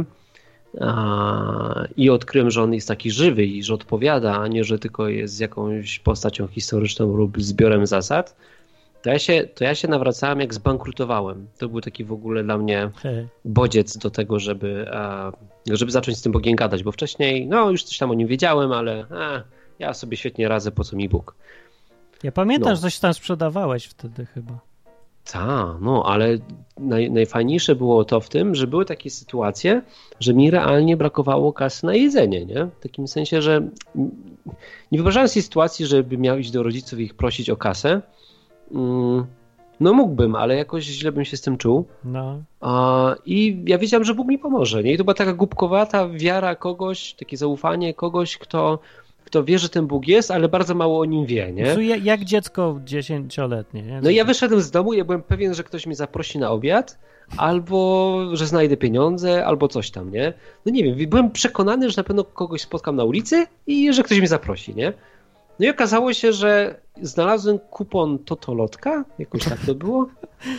[SPEAKER 4] a, i odkryłem, że on jest taki żywy i że odpowiada, a nie, że tylko jest jakąś postacią historyczną lub zbiorem zasad, to ja się, to ja się nawracałem jak zbankrutowałem. To był taki w ogóle dla mnie bodziec do tego, żeby, a, żeby zacząć z tym Bogiem gadać, bo wcześniej, no już coś tam o nim wiedziałem, ale a, ja sobie świetnie radzę, po co mi Bóg.
[SPEAKER 3] Ja pamiętam,
[SPEAKER 4] no.
[SPEAKER 3] że coś tam sprzedawałeś wtedy chyba.
[SPEAKER 4] Tak, no ale naj, najfajniejsze było to w tym, że były takie sytuacje, że mi realnie brakowało kasy na jedzenie, nie? W takim sensie, że nie wyobrażałem sobie sytuacji, żeby miał iść do rodziców i ich prosić o kasę. No mógłbym, ale jakoś źle bym się z tym czuł.
[SPEAKER 3] No.
[SPEAKER 4] A, I ja wiedziałem, że Bóg mi pomoże, nie? I to była taka głupkowata wiara kogoś, takie zaufanie kogoś, kto... kto wie, że ten Bóg jest, ale bardzo mało o nim wie, nie?
[SPEAKER 3] No, jak dziecko dziesięcioletnie, nie?
[SPEAKER 4] No i ja wyszedłem z domu i ja byłem pewien, że ktoś mnie zaprosi na obiad, albo że znajdę pieniądze, albo coś tam, nie? No nie wiem, byłem przekonany, że na pewno kogoś spotkam na ulicy i że ktoś mnie zaprosi, nie? No i okazało się, że znalazłem kupon Totolotka, jakoś tak to było.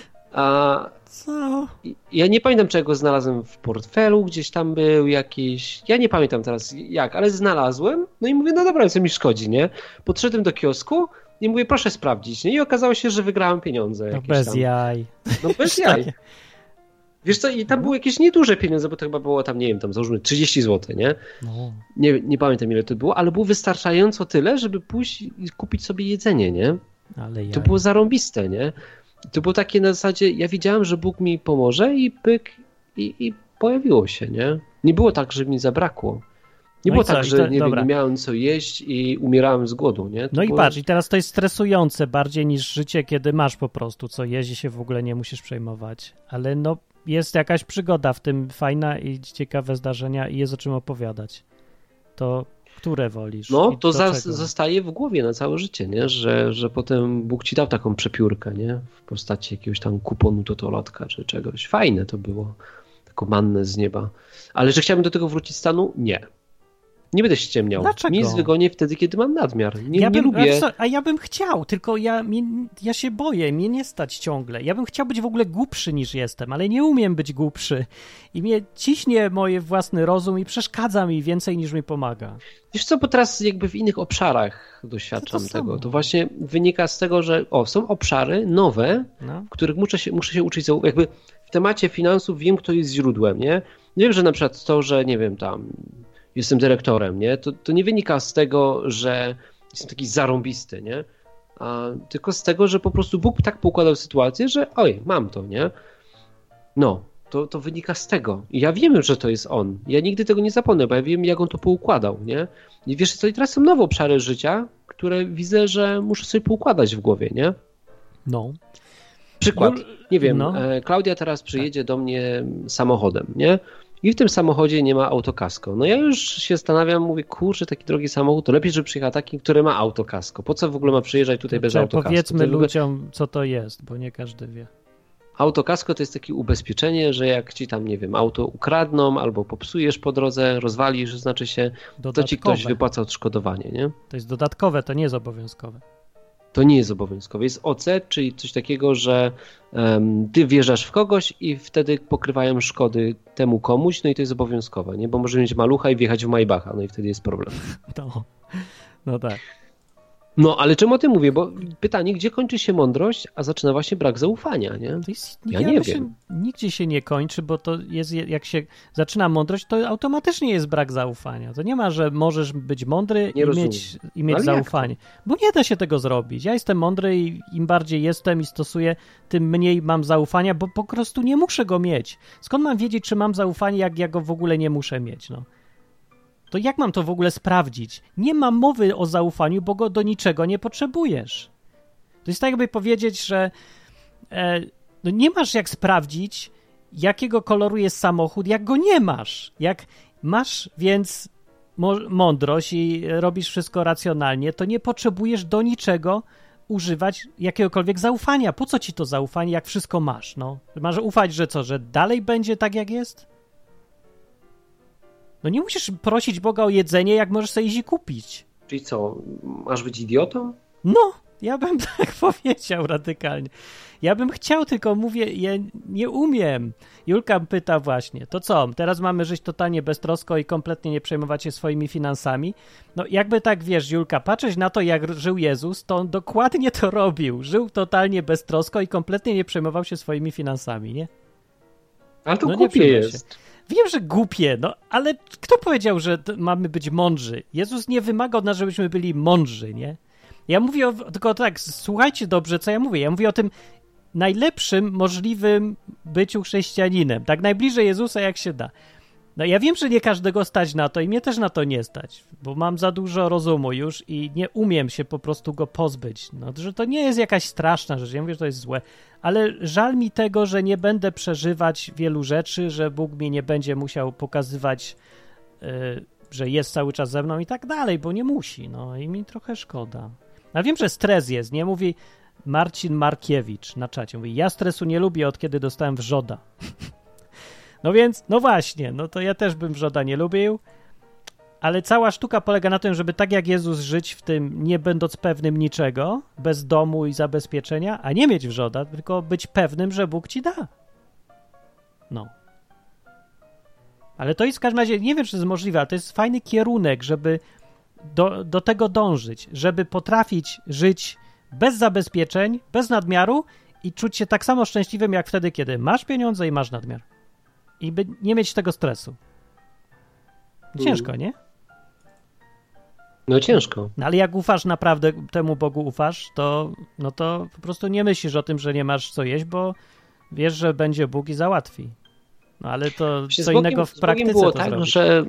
[SPEAKER 4] A
[SPEAKER 3] co?
[SPEAKER 4] Ja nie pamiętam, czego znalazłem w portfelu, gdzieś tam był jakiś, ja nie pamiętam teraz jak, ale znalazłem, no i mówię, no dobra, co mi szkodzi, nie? Podszedłem do kiosku i mówię, proszę sprawdzić, nie? I okazało się, że wygrałem pieniądze.
[SPEAKER 3] No bez
[SPEAKER 4] tam.
[SPEAKER 3] jaj.
[SPEAKER 4] No bez jaj. Wiesz co, i tam były jakieś nieduże pieniądze, bo to chyba było tam, nie wiem, tam załóżmy trzydzieści złotych, nie?
[SPEAKER 3] No.
[SPEAKER 4] Nie, nie pamiętam ile to było, ale było wystarczająco tyle, żeby pójść i kupić sobie jedzenie, nie?
[SPEAKER 3] Ale jaj.
[SPEAKER 4] To było zarąbiste, nie? To było takie na zasadzie, ja wiedziałem, że Bóg mi pomoże i pyk i, i pojawiło się, nie? Nie było tak, że mi zabrakło. Nie
[SPEAKER 3] no
[SPEAKER 4] było
[SPEAKER 3] co,
[SPEAKER 4] tak, że
[SPEAKER 3] to,
[SPEAKER 4] nie, wiem,
[SPEAKER 3] nie
[SPEAKER 4] miałem co jeść i umierałem z głodu, nie? To
[SPEAKER 3] no
[SPEAKER 4] było...
[SPEAKER 3] i patrz, i teraz to jest stresujące bardziej niż życie, kiedy masz po prostu co jeść i się w ogóle nie musisz przejmować. Ale no jest jakaś przygoda w tym fajna i ciekawe zdarzenia i jest o czym opowiadać. To które wolisz?
[SPEAKER 4] No,
[SPEAKER 3] I
[SPEAKER 4] to za,
[SPEAKER 3] czego?
[SPEAKER 4] zostaje w głowie na całe życie, nie? Że, że potem Bóg ci dał taką przepiórkę, nie? W postaci jakiegoś tam kuponu Totolotka czy czegoś. Fajne to było. Taką mannę z nieba. Ale że chciałbym do tego wrócić stanu? Nie. Nie będę ściemniał.
[SPEAKER 3] Dlaczego?
[SPEAKER 4] Mi jest wygodnie wtedy, kiedy mam nadmiar. Nie,
[SPEAKER 3] ja
[SPEAKER 4] nie
[SPEAKER 3] bym,
[SPEAKER 4] lubię...
[SPEAKER 3] A ja bym chciał, tylko ja, mnie, ja się boję, mnie nie stać ciągle. Ja bym chciał być w ogóle głupszy niż jestem, ale nie umiem być głupszy. I mnie ciśnie moje własny rozum i przeszkadza mi więcej niż mi pomaga.
[SPEAKER 4] Wiesz co, bo teraz jakby w innych obszarach doświadczam
[SPEAKER 3] to
[SPEAKER 4] tego.
[SPEAKER 3] samo.
[SPEAKER 4] To właśnie wynika z tego, że o, są obszary nowe,
[SPEAKER 3] No.
[SPEAKER 4] w których muszę się, muszę się uczyć. Jakby w temacie finansów wiem, kto jest źródłem, nie? Wiem, że na przykład to, że nie wiem, tam jestem dyrektorem, nie? To, to nie wynika z tego, że jestem taki zarąbisty, nie? A, tylko z tego, że po prostu Bóg tak poukładał sytuację, że oj, mam to, nie? No, to, to wynika z tego. I ja wiem, że to jest On. Ja nigdy tego nie zapomnę, bo ja wiem, jak On to poukładał, nie? I wiesz co, i teraz są nowe obszary życia, które widzę, że muszę sobie poukładać w głowie, nie?
[SPEAKER 3] No.
[SPEAKER 4] Przykład, nie wiem,
[SPEAKER 3] no.
[SPEAKER 4] e, Klaudia teraz przyjedzie do mnie samochodem, nie? I w tym samochodzie nie ma autokasko. No ja już się zastanawiam, mówię, kurczę, taki drogi samochód, to lepiej, żeby przyjechał taki, który ma autokasko. Po co w ogóle ma przyjeżdżać tutaj bez
[SPEAKER 3] Trzeba
[SPEAKER 4] autokasko?
[SPEAKER 3] Powiedzmy
[SPEAKER 4] ogóle...
[SPEAKER 3] ludziom, co to jest, bo nie każdy wie.
[SPEAKER 4] Autokasko to jest takie ubezpieczenie, że jak ci tam, nie wiem, auto ukradną albo popsujesz po drodze, rozwalisz, znaczy się,
[SPEAKER 3] Dodatkowe.
[SPEAKER 4] to ci ktoś wypłaca odszkodowanie, nie?
[SPEAKER 3] To jest dodatkowe, to nie jest obowiązkowe.
[SPEAKER 4] To nie jest obowiązkowe. Jest O C, czyli coś takiego, że um, ty wjeżdżasz w kogoś i wtedy pokrywają szkody temu komuś, no i to jest obowiązkowe, nie? Bo może mieć malucha i wjechać w Maybacha, no i wtedy jest problem.
[SPEAKER 3] No, no tak.
[SPEAKER 4] No, ale czemu o tym mówię? Bo pytanie, gdzie kończy się mądrość, a zaczyna właśnie brak zaufania, nie?
[SPEAKER 3] To jest,
[SPEAKER 4] ja,
[SPEAKER 3] ja
[SPEAKER 4] nie
[SPEAKER 3] myślę,
[SPEAKER 4] wiem.
[SPEAKER 3] Nigdzie się nie kończy, bo to jest, jak się zaczyna mądrość, to automatycznie jest brak zaufania. To nie ma, że możesz być mądry
[SPEAKER 4] Nie
[SPEAKER 3] i
[SPEAKER 4] rozumiem.
[SPEAKER 3] mieć, i mieć
[SPEAKER 4] Ale
[SPEAKER 3] zaufanie. Bo nie da się tego zrobić. Ja jestem mądry i im bardziej jestem i stosuję, tym mniej mam zaufania, bo po prostu nie muszę go mieć. Skąd mam wiedzieć, czy mam zaufanie, jak ja go w ogóle nie muszę mieć, no? To jak mam to w ogóle sprawdzić? Nie ma mowy o zaufaniu, bo go do niczego nie potrzebujesz. To jest tak, jakby powiedzieć, że e, no nie masz jak sprawdzić, jakiego koloru jest samochód, jak go nie masz. Jak masz więc mo- mądrość i robisz wszystko racjonalnie, to nie potrzebujesz do niczego używać jakiegokolwiek zaufania. Po co ci to zaufanie, jak wszystko masz? No? Masz ufać, że co, że dalej będzie tak, jak jest? No nie musisz prosić Boga o jedzenie, jak możesz sobie iść i kupić.
[SPEAKER 4] Czyli co, masz być idiotą?
[SPEAKER 3] No, Ja bym tak powiedział radykalnie. Ja bym chciał, tylko mówię, ja nie umiem. Julka pyta właśnie, to co, teraz mamy żyć totalnie beztrosko i kompletnie nie przejmować się swoimi finansami? No jakby tak, wiesz, Julka, patrzeć na to, jak żył Jezus, to on dokładnie to robił. Żył totalnie beztrosko i kompletnie nie przejmował się swoimi finansami, nie?
[SPEAKER 4] Ale to
[SPEAKER 3] no
[SPEAKER 4] głupie jest.
[SPEAKER 3] Się. Wiem, że głupie, no ale kto powiedział, że mamy być mądrzy? Jezus nie wymaga od nas, żebyśmy byli mądrzy, nie? Ja mówię o, tylko tak, słuchajcie dobrze, co ja mówię. Ja mówię o tym najlepszym możliwym byciu chrześcijaninem. Tak najbliżej Jezusa, jak się da. No ja wiem, że nie każdego stać na to i mnie też na to nie stać, bo mam za dużo rozumu już i nie umiem się po prostu go pozbyć. No, że to nie jest jakaś straszna rzecz, ja mówię, że to jest złe, ale żal mi tego, że nie będę przeżywać wielu rzeczy, że Bóg mi nie będzie musiał pokazywać, yy, że jest cały czas ze mną i tak dalej, bo nie musi, no i mi trochę szkoda. A wiem, że stres jest, nie? Mówi Marcin Markiewicz na czacie, mówi, ja stresu nie lubię, od kiedy dostałem wrzoda. No więc, no właśnie, no to ja też bym wrzoda nie lubił, ale cała sztuka polega na tym, żeby tak jak Jezus żyć w tym, nie będąc pewnym niczego, bez domu i zabezpieczenia, a nie mieć wrzoda, tylko być pewnym, że Bóg ci da. No. Ale to jest w każdym razie, nie wiem, czy to jest możliwe, ale to jest fajny kierunek, żeby do, do tego dążyć, żeby potrafić żyć bez zabezpieczeń, bez nadmiaru i czuć się tak samo szczęśliwym, jak wtedy, kiedy masz pieniądze i masz nadmiar. I by nie mieć tego stresu. Ciężko, nie?
[SPEAKER 4] No ciężko.
[SPEAKER 3] No, ale jak ufasz naprawdę, temu Bogu ufasz, to, no to po prostu nie myślisz o tym, że nie masz co jeść, bo wiesz, że będzie Bóg i załatwi. No ale to
[SPEAKER 4] Właśnie
[SPEAKER 3] co
[SPEAKER 4] Bogiem,
[SPEAKER 3] innego w praktyce
[SPEAKER 4] było
[SPEAKER 3] to
[SPEAKER 4] tak,
[SPEAKER 3] zrobić.
[SPEAKER 4] że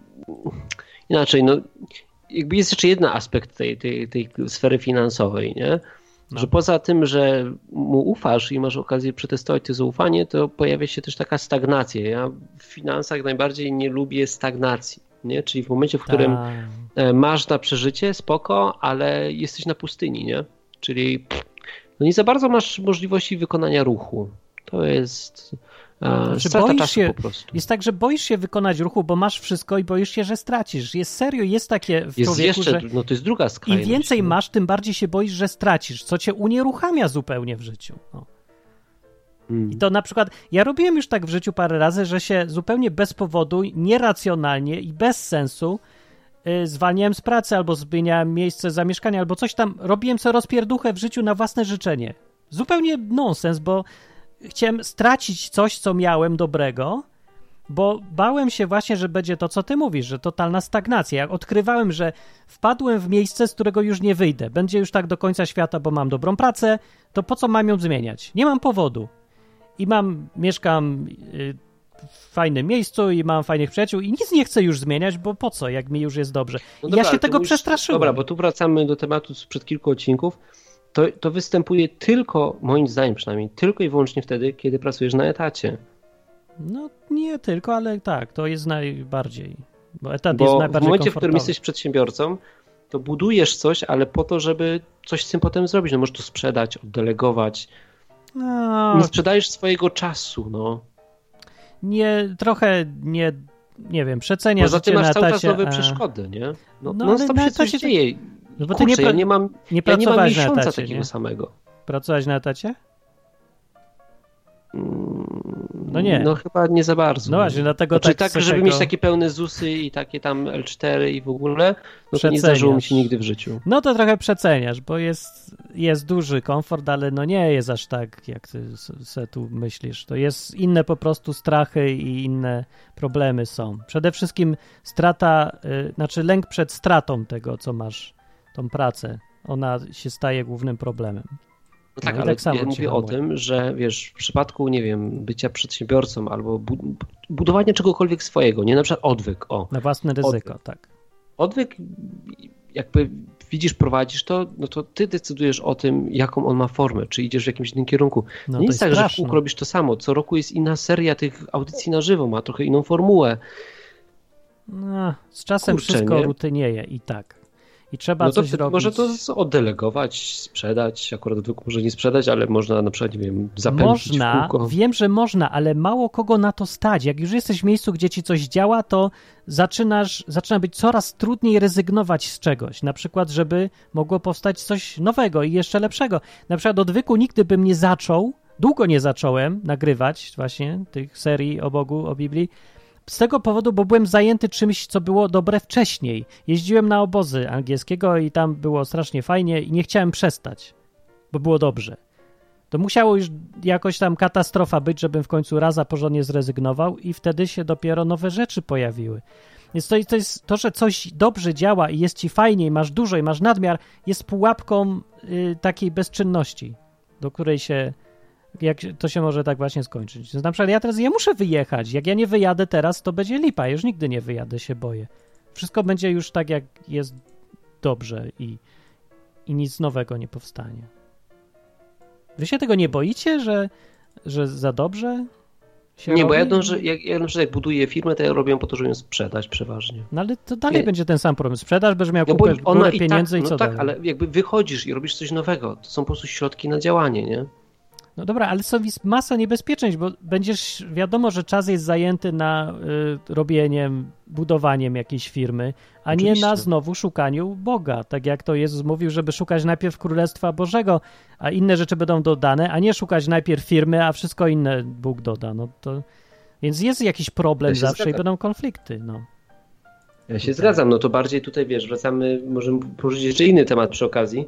[SPEAKER 4] inaczej, no jakby jest jeszcze jeden aspekt tej, tej, tej sfery finansowej, nie?
[SPEAKER 3] No.
[SPEAKER 4] Że poza tym, że mu ufasz i masz okazję przetestować to zaufanie, to pojawia się też taka stagnacja. Ja w finansach najbardziej nie lubię stagnacji, nie? Czyli w momencie, w którym
[SPEAKER 3] Ta.
[SPEAKER 4] masz na przeżycie, spoko, ale jesteś na pustyni, nie? Czyli no nie za bardzo masz możliwości wykonania ruchu. To jest e, strata
[SPEAKER 3] boisz
[SPEAKER 4] czasu
[SPEAKER 3] się,
[SPEAKER 4] po prostu.
[SPEAKER 3] Jest tak, że boisz się wykonać ruchu, bo masz wszystko i boisz się, że stracisz. Jest serio, jest takie w
[SPEAKER 4] jest
[SPEAKER 3] człowieku,
[SPEAKER 4] jeszcze,
[SPEAKER 3] że
[SPEAKER 4] no to jest druga skrajność.
[SPEAKER 3] im więcej
[SPEAKER 4] no.
[SPEAKER 3] masz, tym bardziej się boisz, że stracisz, co cię unieruchamia zupełnie w życiu. No.
[SPEAKER 4] Hmm.
[SPEAKER 3] I to na przykład, ja robiłem już tak w życiu parę razy, że się zupełnie bez powodu, nieracjonalnie i bez sensu y, zwalniałem z pracy albo zmieniałem miejsce zamieszkania albo coś tam, robiłem co rozpierduchę w życiu na własne życzenie. Zupełnie nonsens, bo chciałem stracić coś, co miałem dobrego, bo bałem się właśnie, że będzie to, co ty mówisz, że totalna stagnacja. Jak odkrywałem, że wpadłem w miejsce, z którego już nie wyjdę, będzie już tak do końca świata, bo mam dobrą pracę, to po co mam ją zmieniać? Nie mam powodu. I mam, mieszkam y, w fajnym miejscu i mam fajnych przyjaciół i nic nie chcę już zmieniać, bo po co, jak mi już jest dobrze.
[SPEAKER 4] No
[SPEAKER 3] I
[SPEAKER 4] dobra,
[SPEAKER 3] ja się tego
[SPEAKER 4] mówisz,
[SPEAKER 3] przestraszyłem.
[SPEAKER 4] Dobra, bo tu wracamy do tematu sprzed kilku odcinków. To, to występuje tylko, moim zdaniem przynajmniej, tylko i wyłącznie wtedy, kiedy pracujesz na etacie.
[SPEAKER 3] No nie tylko, ale tak, to jest najbardziej, bo etat
[SPEAKER 4] bo
[SPEAKER 3] jest najbardziej
[SPEAKER 4] w momencie, w
[SPEAKER 3] komfortowy.
[SPEAKER 4] którym jesteś przedsiębiorcą, to budujesz coś, ale po to, żeby coś z tym potem zrobić. No możesz to sprzedać, oddelegować.
[SPEAKER 3] No,
[SPEAKER 4] Nie sprzedajesz swojego czasu, no.
[SPEAKER 3] nie, trochę nie, nie wiem, przeceniasz
[SPEAKER 4] Poza tym
[SPEAKER 3] życie
[SPEAKER 4] masz
[SPEAKER 3] na
[SPEAKER 4] cały
[SPEAKER 3] etacie,
[SPEAKER 4] czas nowe
[SPEAKER 3] a...
[SPEAKER 4] przeszkody, nie? No,
[SPEAKER 3] No,
[SPEAKER 4] no
[SPEAKER 3] ale
[SPEAKER 4] stop
[SPEAKER 3] na
[SPEAKER 4] się coś
[SPEAKER 3] etacie to-
[SPEAKER 4] dzieje.
[SPEAKER 3] No bo ty
[SPEAKER 4] Kurczę,
[SPEAKER 3] nie, pra...
[SPEAKER 4] ja nie mam,
[SPEAKER 3] nie
[SPEAKER 4] ja nie mam
[SPEAKER 3] pracowałeś na
[SPEAKER 4] miesiąca
[SPEAKER 3] etacie,
[SPEAKER 4] takiego
[SPEAKER 3] nie?
[SPEAKER 4] samego.
[SPEAKER 3] Pracowałeś na etacie?
[SPEAKER 4] No
[SPEAKER 3] nie.
[SPEAKER 4] No chyba nie za bardzo.
[SPEAKER 3] No właśnie, dlatego
[SPEAKER 4] Znaczy
[SPEAKER 3] tak
[SPEAKER 4] tak, żeby
[SPEAKER 3] tego-
[SPEAKER 4] mieć takie pełne zusy i takie tam L cztery i w ogóle, no to nie
[SPEAKER 3] Przeceniasz.
[SPEAKER 4] zdarzyło mi się nigdy w życiu.
[SPEAKER 3] No to trochę przeceniasz, bo jest, jest duży komfort, ale no nie jest aż tak, jak ty se tu myślisz. To jest inne po prostu strachy i inne problemy są. Przede wszystkim strata, y, znaczy lęk przed stratą tego, co masz, tą pracę, ona się staje głównym problemem.
[SPEAKER 4] No tak,
[SPEAKER 3] No i
[SPEAKER 4] ale
[SPEAKER 3] tak samo
[SPEAKER 4] ja
[SPEAKER 3] ci
[SPEAKER 4] mówię o
[SPEAKER 3] hamuje.
[SPEAKER 4] tym, że wiesz, w przypadku, nie wiem, bycia przedsiębiorcą albo bu- budowania czegokolwiek swojego, nie na przykład odwyk, o.
[SPEAKER 3] Na własne ryzyko,
[SPEAKER 4] Odwyk.
[SPEAKER 3] tak.
[SPEAKER 4] Odwyk, jakby widzisz, prowadzisz to, no to ty decydujesz o tym, jaką on ma formę, czy idziesz w jakimś innym kierunku.
[SPEAKER 3] No
[SPEAKER 4] nie
[SPEAKER 3] to
[SPEAKER 4] jest tak, że w
[SPEAKER 3] straszne.
[SPEAKER 4] kółko robisz to samo. Co roku jest inna seria tych audycji na żywo, ma trochę inną formułę.
[SPEAKER 3] No, z czasem
[SPEAKER 4] Kurczę,
[SPEAKER 3] wszystko
[SPEAKER 4] nie?
[SPEAKER 3] rutynieje i tak. i trzeba
[SPEAKER 4] no to
[SPEAKER 3] coś robić.
[SPEAKER 4] Może to oddelegować, sprzedać, akurat odwyku może nie sprzedać, ale można na przykład, nie wiem, zapędzić
[SPEAKER 3] Można,
[SPEAKER 4] w kółko.
[SPEAKER 3] Wiem, że można, ale mało kogo na to stać. Jak już jesteś w miejscu, gdzie ci coś działa, to zaczynasz, zaczyna być coraz trudniej rezygnować z czegoś. Na przykład, żeby mogło powstać coś nowego i jeszcze lepszego. Na przykład odwyku nigdy bym nie zaczął, długo nie zacząłem nagrywać właśnie tych serii o Bogu, o Biblii, z tego powodu, bo byłem zajęty czymś, co było dobre wcześniej. Jeździłem na obozy angielskiego i tam było strasznie fajnie i nie chciałem przestać, bo było dobrze. To musiało już jakoś tam katastrofa być, żebym w końcu raz a porządnie zrezygnował i wtedy się dopiero nowe rzeczy pojawiły. Więc to, to jest to, że coś dobrze działa i jest ci fajnie i masz dużo i masz nadmiar, jest pułapką y, takiej bezczynności, do której się... Jak to się może tak właśnie skończyć. Na przykład ja teraz ja muszę wyjechać. Jak ja nie wyjadę teraz, to będzie lipa. Ja już nigdy nie wyjadę, się boję. Wszystko będzie już tak, jak jest dobrze i, i nic nowego nie powstanie. Wy się tego nie boicie, że, że za dobrze się
[SPEAKER 4] Nie,
[SPEAKER 3] robi?
[SPEAKER 4] bo ja dążę, jak, ja na przykład jak buduję firmę, to ja robię po to, żeby ją sprzedać przeważnie.
[SPEAKER 3] No ale to dalej
[SPEAKER 4] nie.
[SPEAKER 3] będzie ten sam problem. Sprzedaż, będziesz miał
[SPEAKER 4] No
[SPEAKER 3] kupę,
[SPEAKER 4] bo ona
[SPEAKER 3] górę
[SPEAKER 4] i
[SPEAKER 3] pieniędzy
[SPEAKER 4] tak,
[SPEAKER 3] i co
[SPEAKER 4] no tak,
[SPEAKER 3] dalej?
[SPEAKER 4] ale jakby wychodzisz i robisz coś nowego. To są po prostu środki na działanie, nie?
[SPEAKER 3] No dobra, ale są masa niebezpieczeństw, bo będziesz, wiadomo, że czas jest zajęty na y, robieniem, budowaniem jakiejś firmy, a
[SPEAKER 4] Oczywiście.
[SPEAKER 3] nie na znowu szukaniu Boga. Tak jak to Jezus mówił, żeby szukać najpierw Królestwa Bożego, a inne rzeczy będą dodane, a nie szukać najpierw firmy, a wszystko inne Bóg doda. No to, więc jest jakiś problem
[SPEAKER 4] Ja
[SPEAKER 3] zawsze
[SPEAKER 4] zgadzam.
[SPEAKER 3] i będą konflikty. No.
[SPEAKER 4] Ja się zgadzam, no to bardziej tutaj, wiesz, wracamy, możemy poruszyć jeszcze inny temat przy okazji.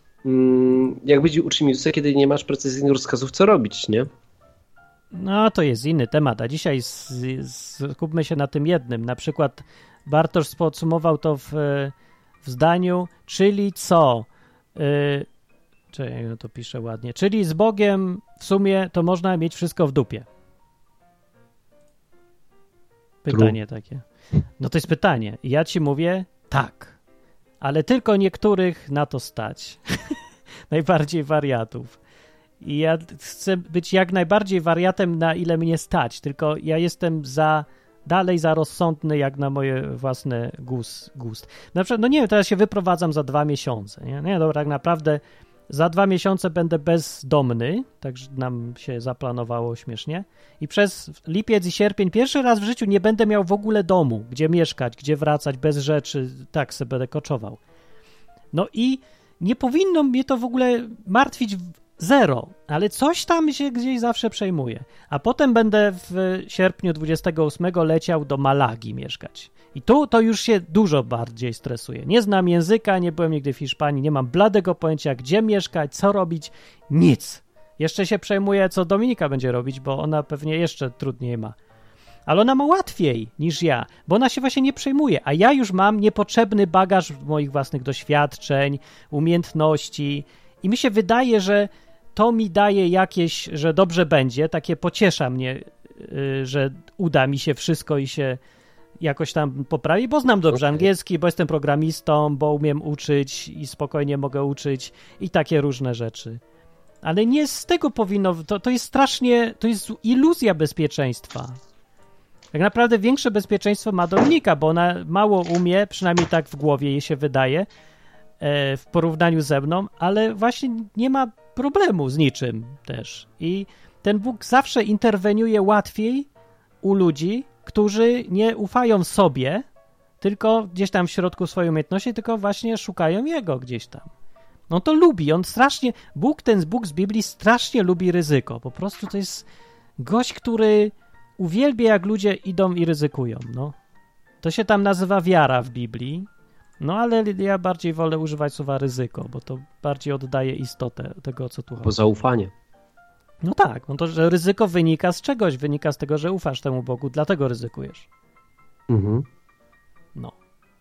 [SPEAKER 4] Jak być uczniem Jezusa, kiedy nie masz precyzyjnych rozkazów, co robić, nie?
[SPEAKER 3] No to jest inny temat, a dzisiaj z, z, skupmy się na tym jednym. Na przykład Bartosz podsumował to w, w zdaniu, czyli co? Yy, czekaj, ja to piszę ładnie. Czyli z Bogiem w sumie to można mieć wszystko w dupie. Pytanie True. takie. No to jest pytanie. Ja ci mówię tak, ale tylko niektórych na to stać. Najbardziej wariatów. I ja chcę być jak najbardziej wariatem, na ile mnie stać, tylko ja jestem za dalej za rozsądny, jak na moje własne gust. gust. Na przykład, no nie wiem, teraz się wyprowadzam za dwa miesiące. Nie, nie dobra, tak naprawdę za dwa miesiące będę bezdomny, tak nam się zaplanowało śmiesznie. I przez lipiec i sierpień pierwszy raz w życiu nie będę miał w ogóle domu, gdzie mieszkać, gdzie wracać, bez rzeczy, tak sobie będę koczował. No i nie powinno mnie to w ogóle martwić zero, ale coś tam się gdzieś zawsze przejmuje. A potem będę w sierpniu dwudziestego ósmego leciał do Malagi mieszkać. I tu to już się dużo bardziej stresuje. Nie znam języka, nie byłem nigdy w Hiszpanii, nie mam bladego pojęcia, gdzie mieszkać, co robić, nic. Jeszcze się przejmuję, co Dominika będzie robić, bo ona pewnie jeszcze trudniej ma. Ale ona ma łatwiej niż ja, bo ona się właśnie nie przejmuje, a ja już mam niepotrzebny bagaż moich własnych doświadczeń, umiejętności i mi się wydaje, że to mi daje jakieś, że dobrze będzie, takie pociesza mnie, yy, że uda mi się wszystko i się jakoś tam poprawi, bo znam dobrze angielski, bo jestem programistą, bo umiem uczyć i spokojnie mogę uczyć i takie różne rzeczy. Ale nie z tego powinno, to, to jest strasznie, to jest iluzja bezpieczeństwa. Tak naprawdę większe bezpieczeństwo ma Dominika, bo ona mało umie, przynajmniej tak w głowie jej się wydaje, e, w porównaniu ze mną, ale właśnie nie ma problemu z niczym też. I ten Bóg zawsze interweniuje łatwiej u ludzi, którzy nie ufają sobie, tylko gdzieś tam w środku swojej umiejętności, tylko właśnie szukają Jego gdzieś tam. On to lubi, on strasznie, Bóg, ten Bóg z Biblii strasznie lubi ryzyko. Po prostu to jest gość, który uwielbia, jak ludzie idą i ryzykują, no. To się tam nazywa wiara w Biblii, no ale ja bardziej wolę używać słowa ryzyko, bo to bardziej oddaje istotę tego, co tu chodzi.
[SPEAKER 4] Bo zaufanie.
[SPEAKER 3] No tak, no to, że ryzyko wynika z czegoś, wynika z tego, że ufasz temu Bogu, dlatego ryzykujesz.
[SPEAKER 4] Mhm.
[SPEAKER 3] No.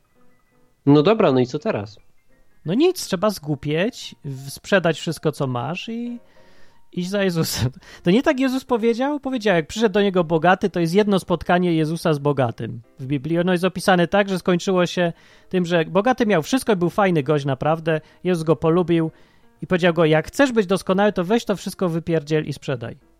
[SPEAKER 4] No dobra, no i co teraz?
[SPEAKER 3] No nic, trzeba zgłupieć, sprzedać wszystko, co masz i iść za Jezusem. To nie tak Jezus powiedział? Powiedział, jak przyszedł do niego bogaty, to jest jedno spotkanie Jezusa z bogatym w Biblii. Ono jest opisane tak, że skończyło się tym, że bogaty miał wszystko i był fajny gość naprawdę. Jezus go polubił i powiedział go, jak chcesz być doskonały, to weź to wszystko wypierdziel i sprzedaj.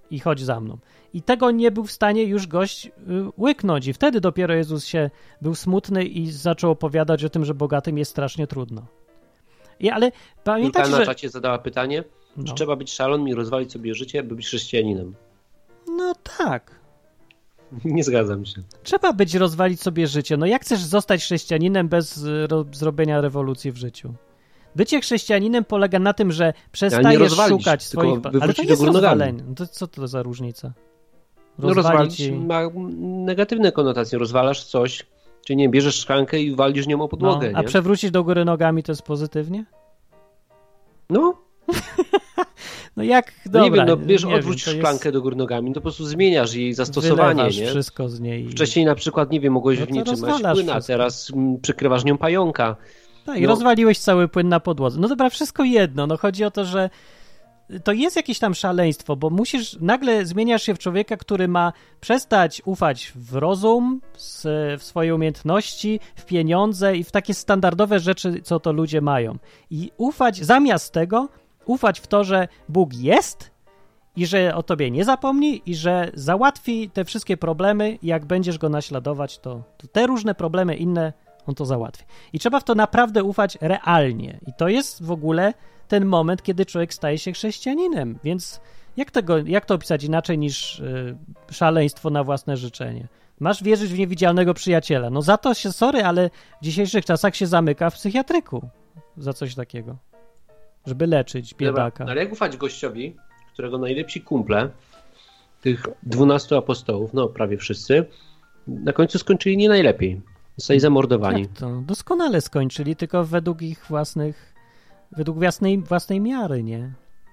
[SPEAKER 3] i chodź za mną. I tego nie był w stanie już gość y, łyknąć i wtedy dopiero Jezus się był smutny i zaczął opowiadać o tym, że bogatym jest strasznie trudno. I, ale pamiętacie,
[SPEAKER 4] Julka na
[SPEAKER 3] że...
[SPEAKER 4] czacie zadała pytanie,
[SPEAKER 3] No.
[SPEAKER 4] czy trzeba być szalonym i rozwalić sobie życie, by być chrześcijaninem?
[SPEAKER 3] No tak.
[SPEAKER 4] Nie zgadzam się.
[SPEAKER 3] Trzeba być, rozwalić sobie życie. No jak chcesz zostać chrześcijaninem bez ro- zrobienia rewolucji w życiu? Bycie chrześcijaninem polega na tym, że przestajesz
[SPEAKER 4] rozwalić,
[SPEAKER 3] szukać swoich...
[SPEAKER 4] tylko
[SPEAKER 3] Ale to
[SPEAKER 4] wywrócić
[SPEAKER 3] nie
[SPEAKER 4] do
[SPEAKER 3] jest
[SPEAKER 4] góry nogami.
[SPEAKER 3] rozwalenie. No to co to za różnica?
[SPEAKER 4] No rozwalić
[SPEAKER 3] i...
[SPEAKER 4] ma negatywne konotacje. Rozwalasz coś, czy nie, bierzesz szklankę i walisz nią o podłogę.
[SPEAKER 3] No, a
[SPEAKER 4] nie?
[SPEAKER 3] przewrócić do góry nogami to jest pozytywnie?
[SPEAKER 4] No,
[SPEAKER 3] No jak?
[SPEAKER 4] no
[SPEAKER 3] Dobra,
[SPEAKER 4] nie wiem, no bierz,
[SPEAKER 3] nie
[SPEAKER 4] odwróć
[SPEAKER 3] wiem, to
[SPEAKER 4] szklankę
[SPEAKER 3] jest...
[SPEAKER 4] do góry nogami, no to po prostu zmieniasz jej zastosowanie,
[SPEAKER 3] Wylewasz
[SPEAKER 4] nie?
[SPEAKER 3] wszystko z niej.
[SPEAKER 4] Wcześniej na przykład, nie wiem, mogłeś
[SPEAKER 3] No
[SPEAKER 4] w
[SPEAKER 3] to
[SPEAKER 4] niej trzymać
[SPEAKER 3] rozwalasz
[SPEAKER 4] płyn, a
[SPEAKER 3] wszystko.
[SPEAKER 4] teraz mm, przykrywasz nią pająka.
[SPEAKER 3] Tak, i
[SPEAKER 4] no.
[SPEAKER 3] rozwaliłeś cały płyn na podłodze. No dobra, wszystko jedno. No chodzi o to, że to jest jakieś tam szaleństwo, bo musisz, nagle zmieniasz się w człowieka, który ma przestać ufać w rozum, w swoje umiejętności, w pieniądze i w takie standardowe rzeczy, co to ludzie mają. I ufać, zamiast tego, ufać w to, że Bóg jest i że o tobie nie zapomni i że załatwi te wszystkie problemy, jak będziesz go naśladować, to, to te różne problemy inne on to załatwi. I trzeba w to naprawdę ufać realnie. I to jest w ogóle ten moment, kiedy człowiek staje się chrześcijaninem. Więc jak, tego, jak to opisać inaczej niż yy, szaleństwo na własne życzenie? Masz wierzyć w niewidzialnego przyjaciela. No za to się, sorry, ale w dzisiejszych czasach się zamyka w psychiatryku za coś takiego. Żeby leczyć biedaka.
[SPEAKER 4] Dobra, ale jak ufać gościowi, którego najlepsi kumple, tych dwunastu apostołów, no prawie wszyscy, na końcu skończyli nie najlepiej. Zostali zamordowani.
[SPEAKER 3] Jak to? Doskonale skończyli, tylko według ich własnych, według własnej, własnej miary, nie?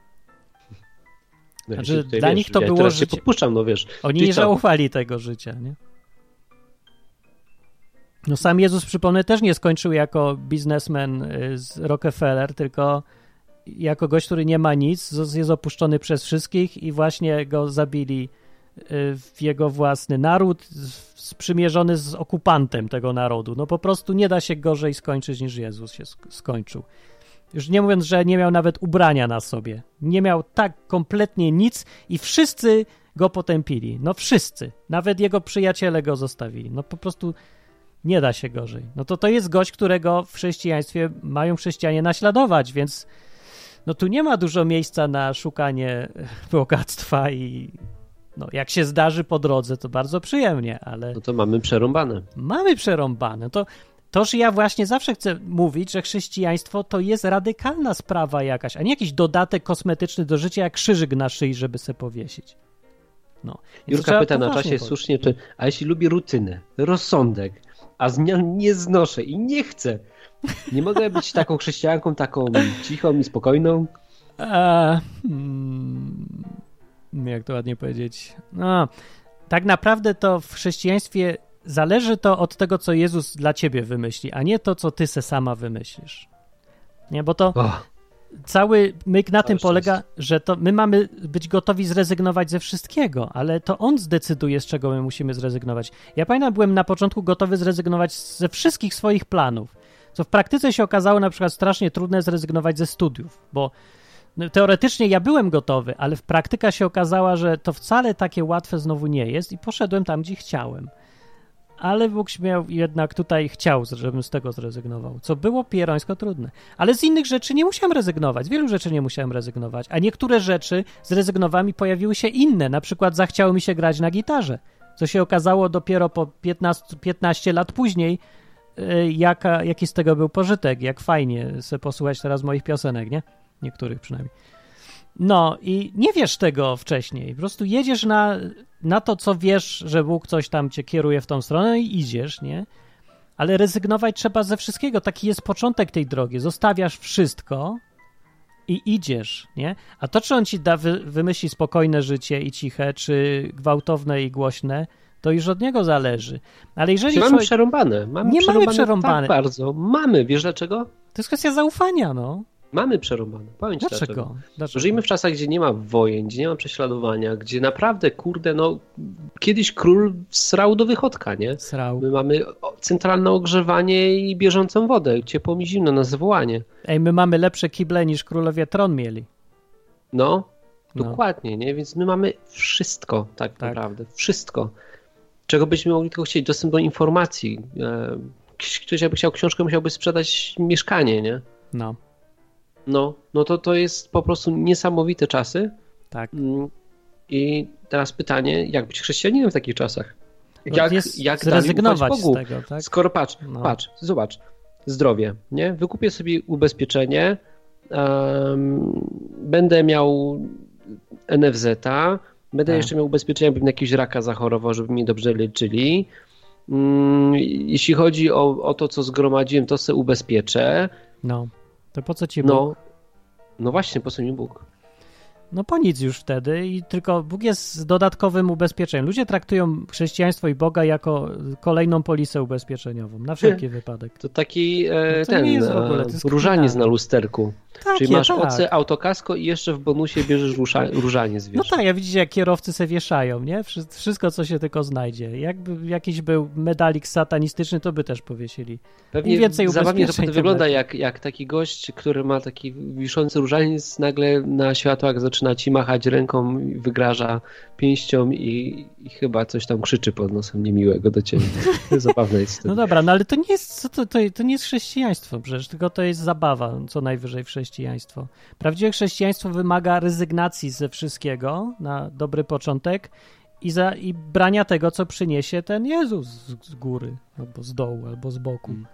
[SPEAKER 4] Ja
[SPEAKER 3] Znaczy,
[SPEAKER 4] tutaj,
[SPEAKER 3] dla
[SPEAKER 4] wiesz,
[SPEAKER 3] nich to
[SPEAKER 4] ja
[SPEAKER 3] było
[SPEAKER 4] teraz
[SPEAKER 3] życie.
[SPEAKER 4] się podpuszczam, no wiesz.
[SPEAKER 3] Oni
[SPEAKER 4] Czyli
[SPEAKER 3] nie
[SPEAKER 4] co?
[SPEAKER 3] zaufali tego życia, nie? No sam Jezus, przypomnę, też nie skończył jako biznesmen z Rockefeller, tylko jako gość, który nie ma nic, jest opuszczony przez wszystkich i właśnie go zabili w jego własny naród, sprzymierzony z okupantem tego narodu. No po prostu nie da się gorzej skończyć niż Jezus się skończył. Już nie mówiąc, że nie miał nawet ubrania na sobie. Nie miał tak kompletnie nic i wszyscy go potępili. No wszyscy. Nawet jego przyjaciele go zostawili. No po prostu nie da się gorzej. No to to jest gość, którego w chrześcijaństwie mają chrześcijanie naśladować, więc no tu nie ma dużo miejsca na szukanie bogactwa i no jak się zdarzy po drodze, to bardzo przyjemnie, ale...
[SPEAKER 4] No to mamy przerąbane.
[SPEAKER 3] Mamy przerąbane. To Toż ja właśnie zawsze chcę mówić, że chrześcijaństwo to jest radykalna sprawa jakaś, a nie jakiś dodatek kosmetyczny do życia, jak krzyżyk na szyi, żeby se powiesić. No.
[SPEAKER 4] Jurka pyta na czasie słusznie, czy, a jeśli lubię rutynę, rozsądek, a zmian nie znoszę i nie chcę, nie mogę być taką chrześcijanką, taką cichą i spokojną?
[SPEAKER 3] A, hmm, jak to ładnie powiedzieć? No, tak naprawdę to w chrześcijaństwie zależy to od tego, co Jezus dla ciebie wymyśli, a nie to, co ty se sama wymyślisz. Nie, bo to
[SPEAKER 4] Oh.
[SPEAKER 3] cały myk na tym
[SPEAKER 4] szczęście.
[SPEAKER 3] polega, że to my mamy być gotowi zrezygnować ze wszystkiego, ale to On zdecyduje, z czego my musimy zrezygnować. Ja pamiętam, byłem na początku gotowy zrezygnować ze wszystkich swoich planów, co w praktyce się okazało na przykład strasznie trudne zrezygnować ze studiów, bo teoretycznie ja byłem gotowy, ale w praktyka się okazała, że to wcale takie łatwe znowu nie jest i poszedłem tam, gdzie chciałem. Ale Bóg miał jednak tutaj chciał, żebym z tego zrezygnował, co było pierońsko trudne. Ale z innych rzeczy nie musiałem rezygnować, z wielu rzeczy nie musiałem rezygnować, a niektóre rzeczy zrezygnowałem i pojawiły się inne, na przykład zachciało mi się grać na gitarze, co się okazało dopiero po piętnaście, piętnaście lat później, jaka, jaki z tego był pożytek, jak fajnie sobie posłuchać teraz moich piosenek, nie? Niektórych przynajmniej. No i nie wiesz tego wcześniej, po prostu jedziesz na, na to, co wiesz, że Bóg coś tam cię kieruje w tą stronę i idziesz, nie? Ale rezygnować trzeba ze wszystkiego, taki jest początek tej drogi, zostawiasz wszystko i idziesz, nie? A to, czy on ci da, wy, wymyśli spokojne życie i ciche, czy gwałtowne i głośne, to już od niego zależy. Ale jeżeli
[SPEAKER 4] Mamy
[SPEAKER 3] człowiek...
[SPEAKER 4] przerąbane. Mamy
[SPEAKER 3] nie
[SPEAKER 4] przerąbane
[SPEAKER 3] mamy przerąbane.
[SPEAKER 4] Tak bardzo. Mamy. Wiesz dlaczego?
[SPEAKER 3] To jest kwestia zaufania, no.
[SPEAKER 4] Mamy przerąbane. Powiem ci
[SPEAKER 3] Dlaczego?
[SPEAKER 4] dlaczego.
[SPEAKER 3] Dlaczego?
[SPEAKER 4] Żyjemy w czasach, gdzie nie ma wojen, gdzie nie ma prześladowania, gdzie naprawdę, kurde, no kiedyś król srał do wychodka, nie?
[SPEAKER 3] Srał.
[SPEAKER 4] My mamy centralne ogrzewanie i bieżącą wodę, ciepłą i zimno na zawołanie.
[SPEAKER 3] Ej, my mamy lepsze kible niż królowie tron mieli.
[SPEAKER 4] No. Dokładnie, nie? Więc my mamy wszystko tak,
[SPEAKER 3] Tak.
[SPEAKER 4] naprawdę. Wszystko. Czego byśmy mogli tylko chcieć. Dostęp do informacji. E, Ktoś jakby chciał książkę, musiałby sprzedać mieszkanie, nie?
[SPEAKER 3] No,
[SPEAKER 4] No, no to to jest po prostu niesamowite czasy.
[SPEAKER 3] tak.
[SPEAKER 4] Mm, I teraz pytanie, jak być chrześcijaninem w takich czasach?
[SPEAKER 3] No,
[SPEAKER 4] Jak,
[SPEAKER 3] jest
[SPEAKER 4] jak dalej
[SPEAKER 3] zrezygnować
[SPEAKER 4] ufać
[SPEAKER 3] z
[SPEAKER 4] Bogu?
[SPEAKER 3] tego, tak?
[SPEAKER 4] Skoro patrz,
[SPEAKER 3] No.
[SPEAKER 4] patrz, zobacz, zdrowie, nie? Wykupię sobie ubezpieczenie, um, będę miał N F Z-a, będę
[SPEAKER 3] Tak.
[SPEAKER 4] jeszcze miał ubezpieczenie, bym na jakiegoś raka zachorował, żeby mnie dobrze leczyli. Um, jeśli chodzi o, o to, co zgromadziłem, to se ubezpieczę.
[SPEAKER 3] No, to po co ci Bóg?
[SPEAKER 4] No, no właśnie, po co mi Bóg?
[SPEAKER 3] No po nic już wtedy i tylko Bóg jest dodatkowym ubezpieczeniem. Ludzie traktują chrześcijaństwo i Boga jako kolejną polisę ubezpieczeniową, na wszelki wypadek.
[SPEAKER 4] To taki e,
[SPEAKER 3] No to
[SPEAKER 4] ten
[SPEAKER 3] nie jest w ogóle, to jest
[SPEAKER 4] różaniec
[SPEAKER 3] kpina.
[SPEAKER 4] na lusterku.
[SPEAKER 3] Takie,
[SPEAKER 4] Czyli masz
[SPEAKER 3] tak.
[SPEAKER 4] O C, autokasko i jeszcze w bonusie bierzesz róża, różaniec, wiesz.
[SPEAKER 3] No tak, ja widzicie, jak kierowcy se wieszają, nie? Wszy- Wszystko, co się tylko znajdzie. Jakby jakiś był medalik satanistyczny, to by też powiesili.
[SPEAKER 4] Pewnie
[SPEAKER 3] Im więcej
[SPEAKER 4] zabawnie to
[SPEAKER 3] ubezpieczeń,
[SPEAKER 4] potem
[SPEAKER 3] tym
[SPEAKER 4] wygląda,
[SPEAKER 3] lepiej.
[SPEAKER 4] jak, jak taki gość, który ma taki wiszący różaniec, nagle na światłach zaczyna ci machać ręką, i wygraża pięścią i, i chyba coś tam krzyczy pod nosem niemiłego do ciebie. Zabawne jest to.
[SPEAKER 3] No dobra, no ale to nie jest, co to, to, to nie jest chrześcijaństwo przecież, tylko to jest zabawa, co najwyżej w chrześcijaństwo. Prawdziwe chrześcijaństwo wymaga rezygnacji ze wszystkiego na dobry początek i, za, i brania tego, co przyniesie ten Jezus z, z góry, albo z dołu, albo z boku.
[SPEAKER 4] Mm.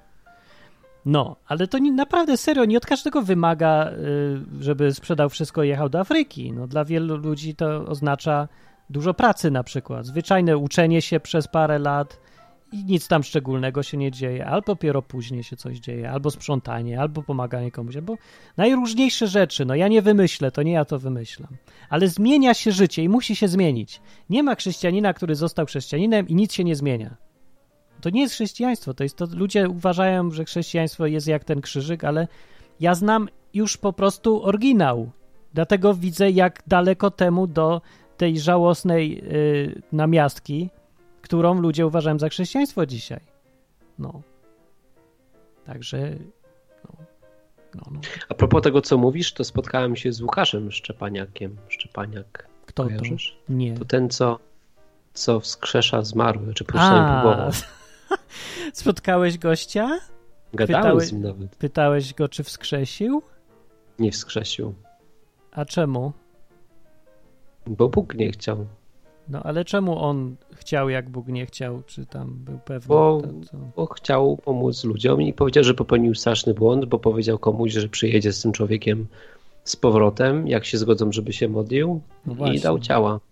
[SPEAKER 3] No, ale to nie, naprawdę serio, nie od każdego wymaga, y, żeby sprzedał wszystko i jechał do Afryki. No, dla wielu ludzi to oznacza dużo pracy na przykład, zwyczajne uczenie się przez parę lat i nic tam szczególnego się nie dzieje, albo dopiero później się coś dzieje, albo sprzątanie, albo pomaganie komuś, albo najróżniejsze rzeczy. No ja nie wymyślę, to nie ja to wymyślam. Ale zmienia się życie i musi się zmienić. Nie ma chrześcijanina, który został chrześcijaninem i nic się nie zmienia. To nie jest chrześcijaństwo, to jest to, ludzie uważają, że chrześcijaństwo jest jak ten krzyżyk, ale ja znam już po prostu oryginał. Dlatego widzę, jak daleko temu do tej żałosnej yy, namiastki, którą ludzie uważają za chrześcijaństwo dzisiaj. No. Także no, no, no.
[SPEAKER 4] A propos tego, co mówisz, to spotkałem się z Łukaszem Szczepaniakiem. Szczepaniak,
[SPEAKER 3] Kto
[SPEAKER 4] kojarzysz?
[SPEAKER 3] to? Nie.
[SPEAKER 4] To ten, co, co wskrzesza zmarłych, czy przynajmniej
[SPEAKER 3] A,
[SPEAKER 4] próbował.
[SPEAKER 3] spotkałeś gościa?
[SPEAKER 4] Gadałem
[SPEAKER 3] pytałeś-
[SPEAKER 4] z nim nawet.
[SPEAKER 3] Pytałeś go, czy wskrzesił?
[SPEAKER 4] Nie wskrzesił.
[SPEAKER 3] A czemu?
[SPEAKER 4] Bo Bóg nie chciał.
[SPEAKER 3] No ale czemu on chciał, jak Bóg nie chciał? Czy tam był pewny?
[SPEAKER 4] Bo,
[SPEAKER 3] to, co?
[SPEAKER 4] bo chciał pomóc ludziom i powiedział, że popełnił straszny błąd, bo powiedział komuś, że przyjedzie z tym człowiekiem z powrotem, jak się zgodzą, żeby się modlił,
[SPEAKER 3] No
[SPEAKER 4] i
[SPEAKER 3] właśnie.
[SPEAKER 4] dał ciała.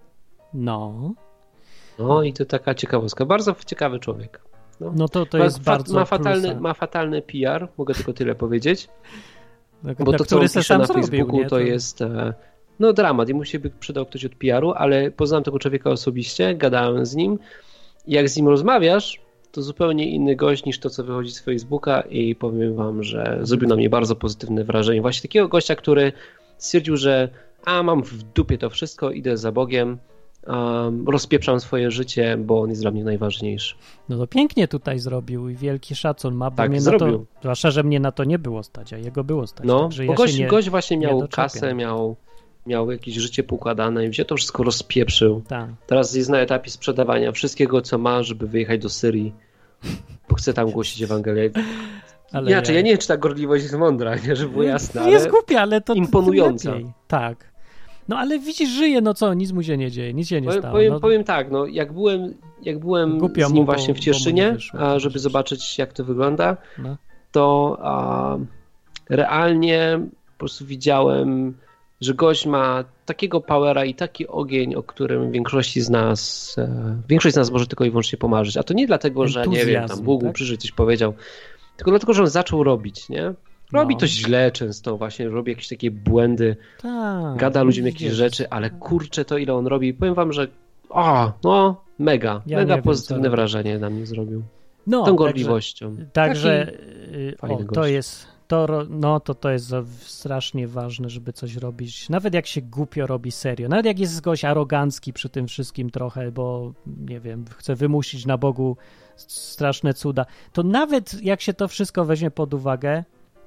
[SPEAKER 3] No,
[SPEAKER 4] No i to taka ciekawostka. Bardzo ciekawy człowiek. No.
[SPEAKER 3] no to to
[SPEAKER 4] ma,
[SPEAKER 3] jest
[SPEAKER 4] fa-
[SPEAKER 3] bardzo
[SPEAKER 4] ma, fatalny,
[SPEAKER 3] plusa.
[SPEAKER 4] ma fatalny P R, mogę tylko tyle powiedzieć,
[SPEAKER 3] No,
[SPEAKER 4] bo
[SPEAKER 3] na
[SPEAKER 4] to, co
[SPEAKER 3] który
[SPEAKER 4] on
[SPEAKER 3] se
[SPEAKER 4] pisze
[SPEAKER 3] sam
[SPEAKER 4] na
[SPEAKER 3] zrobił,
[SPEAKER 4] Facebooku,
[SPEAKER 3] nie?
[SPEAKER 4] to jest e, no dramat i mu się by przydał ktoś od P R-u, ale poznałem tego człowieka osobiście, gadałem z nim i jak z nim rozmawiasz, to zupełnie inny gość niż to, co wychodzi z Facebooka i powiem wam, że zrobił na mnie bardzo pozytywne wrażenie. Właśnie takiego gościa, który stwierdził, że a mam w dupie to wszystko, idę za Bogiem, um, rozpieprzam swoje życie, bo on jest dla mnie najważniejszy.
[SPEAKER 3] No to pięknie tutaj zrobił i wielki szacun ma, bo
[SPEAKER 4] Tak,
[SPEAKER 3] mnie na
[SPEAKER 4] zrobił.
[SPEAKER 3] to, zwłaszcza, że mnie na to nie było stać, a jego było stać.
[SPEAKER 4] No,
[SPEAKER 3] także
[SPEAKER 4] bo
[SPEAKER 3] ja
[SPEAKER 4] gość,
[SPEAKER 3] się nie,
[SPEAKER 4] gość właśnie
[SPEAKER 3] nie
[SPEAKER 4] miał
[SPEAKER 3] doczepiam.
[SPEAKER 4] kasę, miał, miał jakieś życie poukładane i wziął to wszystko rozpieprzył.
[SPEAKER 3] Tak.
[SPEAKER 4] Teraz jest na etapie sprzedawania wszystkiego, co ma, żeby wyjechać do Syrii, bo chce tam głosić Ewangelię.
[SPEAKER 3] Ale
[SPEAKER 4] Inaczej, ja nie wiem, czy ta gorliwość jest mądra, nie, żeby było jasne, ale
[SPEAKER 3] Jest głupia, ale to
[SPEAKER 4] imponująca.
[SPEAKER 3] tym lepiej. Tak. No ale widzisz, żyje, no co, nic mu się nie dzieje, nic się nie
[SPEAKER 4] powiem,
[SPEAKER 3] stało.
[SPEAKER 4] powiem,
[SPEAKER 3] no,
[SPEAKER 4] powiem tak, no, jak byłem, jak byłem
[SPEAKER 3] Głupio
[SPEAKER 4] z
[SPEAKER 3] mu,
[SPEAKER 4] nim
[SPEAKER 3] bo-
[SPEAKER 4] właśnie w
[SPEAKER 3] bo mu
[SPEAKER 4] Cieszynie,
[SPEAKER 3] nie wyszło,
[SPEAKER 4] a
[SPEAKER 3] to
[SPEAKER 4] żeby
[SPEAKER 3] rzecz.
[SPEAKER 4] zobaczyć, jak to wygląda,
[SPEAKER 3] no.
[SPEAKER 4] to a, realnie po prostu widziałem, że gość ma takiego powera i taki ogień, o którym większości z nas, e, większość z nas może tylko i wyłącznie pomarzyć. A to nie dlatego, że nie wiem, tam
[SPEAKER 3] Entuzjazm,
[SPEAKER 4] Bóg mu
[SPEAKER 3] tak?
[SPEAKER 4] przyszedł, coś powiedział, tylko dlatego, że on zaczął robić, nie? Robi
[SPEAKER 3] No.
[SPEAKER 4] to źle często, właśnie robi jakieś takie błędy,
[SPEAKER 3] Tak.
[SPEAKER 4] gada ludziom jakieś
[SPEAKER 3] widzisz.
[SPEAKER 4] rzeczy, ale kurczę to ile on robi. Powiem wam, że o, no mega,
[SPEAKER 3] Ja nie
[SPEAKER 4] mega
[SPEAKER 3] wiem,
[SPEAKER 4] pozytywne
[SPEAKER 3] co
[SPEAKER 4] wrażenie na mnie zrobił.
[SPEAKER 3] No,
[SPEAKER 4] Tą
[SPEAKER 3] także-
[SPEAKER 4] gorliwością.
[SPEAKER 3] Także y,
[SPEAKER 4] fajny
[SPEAKER 3] o, to
[SPEAKER 4] gość.
[SPEAKER 3] jest to, ro- no to to jest za- strasznie ważne, żeby coś robić. Nawet jak się głupio robi serio. Nawet jak jest gość arogancki przy tym wszystkim trochę, bo nie wiem, chce wymusić na Bogu s- straszne cuda. To nawet jak się to wszystko weźmie pod uwagę,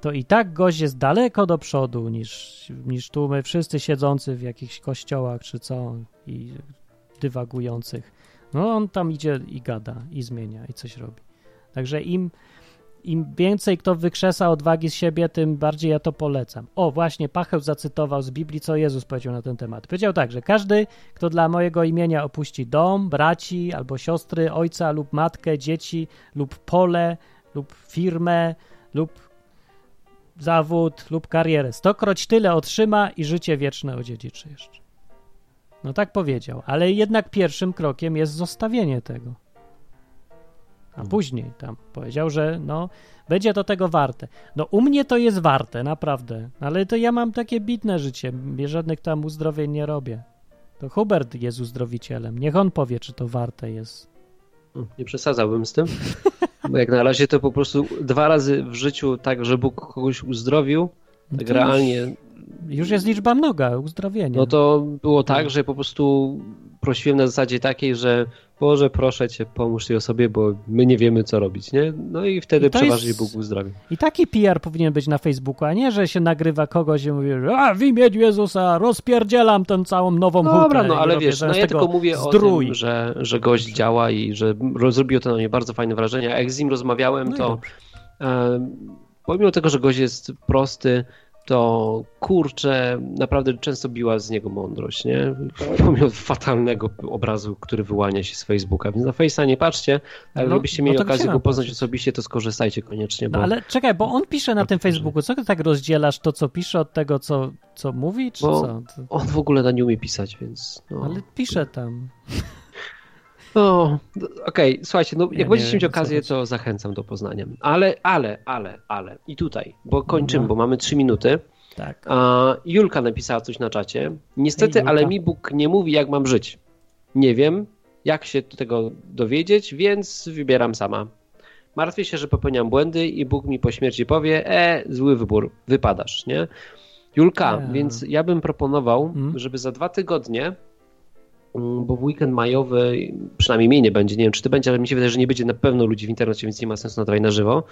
[SPEAKER 3] to i tak gość jest daleko do przodu niż, niż tłumy wszyscy siedzący w jakichś kościołach czy co i dywagujących. No on tam idzie i gada, i zmienia, i coś robi. Także im, im więcej kto wykrzesa odwagi z siebie, tym bardziej ja to polecam. O, właśnie Pacheł zacytował z Biblii, co Jezus powiedział na ten temat. Powiedział tak, że każdy, kto dla mojego imienia opuści dom, braci albo siostry, ojca lub matkę, dzieci lub pole lub firmę lub zawód lub karierę, stokroć tyle otrzyma i życie wieczne odziedziczy jeszcze. No tak powiedział, ale jednak pierwszym krokiem jest zostawienie tego. A później tam powiedział, że no będzie to tego warte. No u mnie to jest warte, naprawdę. Ale to ja mam takie bitne życie. Ja żadnych tam uzdrowień nie robię. To Hubert jest uzdrowicielem. Niech on powie, czy to warte jest.
[SPEAKER 4] Nie przesadzałbym z tym. Bo jak na razie to po prostu dwa razy w życiu tak, że Bóg kogoś uzdrowił, tak
[SPEAKER 3] no
[SPEAKER 4] realnie...
[SPEAKER 3] Już, już jest liczba mnoga, uzdrowienia.
[SPEAKER 4] No to było tak, że po prostu prosiłem na zasadzie takiej, że Boże, proszę Cię, pomóż tej osobie, bo my nie wiemy, co robić, nie? No i wtedy I przeważnie jest... Bóg uzdrowił.
[SPEAKER 3] I taki P R powinien być na Facebooku, a nie, że się nagrywa kogoś i mówi, a w imię Jezusa rozpierdzielam tę całą nową hutę.
[SPEAKER 4] Dobra, no ale wiesz, no ja tylko mówię zdrój. o tym, że, że gość działa i że zrobiło to na mnie bardzo fajne wrażenie. A jak z nim rozmawiałem, no to e, pomimo tego, że gość jest prosty, to kurczę, naprawdę często biła z niego mądrość, nie? Pomimo fatalnego obrazu, który wyłania się z Facebooka. Więc na Face'a nie patrzcie, ale no, gdybyście mieli no okazję go poznać patrzeć. osobiście, to skorzystajcie koniecznie. Bo...
[SPEAKER 3] No ale czekaj, bo on pisze na tym Facebooku. Co ty tak rozdzielasz to, co pisze od tego, co, co mówi, czy bo co? To...
[SPEAKER 4] On w ogóle nie umie pisać, więc... No.
[SPEAKER 3] Ale pisze tam...
[SPEAKER 4] No, okej, okay, słuchajcie, no, jak ja będziecie mieć okazję, to zachęcam do poznania. Ale, ale, ale, ale, i tutaj, bo kończymy, no. bo mamy trzy minuty.
[SPEAKER 3] Tak.
[SPEAKER 4] A, Julka napisała coś na czacie. Niestety, Hej, ale mi Bóg nie mówi, jak mam żyć. Nie wiem, jak się do tego dowiedzieć, więc wybieram sama. Martwię się, że popełniam błędy i Bóg mi po śmierci powie, e, zły wybór, wypadasz, nie? Julka, yeah. więc ja bym proponował, hmm? żeby za dwa tygodnie, bo w weekend majowy, przynajmniej mnie nie będzie, nie wiem czy ty będzie, ale mi się wydaje, że nie będzie na pewno ludzi w internecie, więc nie ma sensu nadawać na żywo,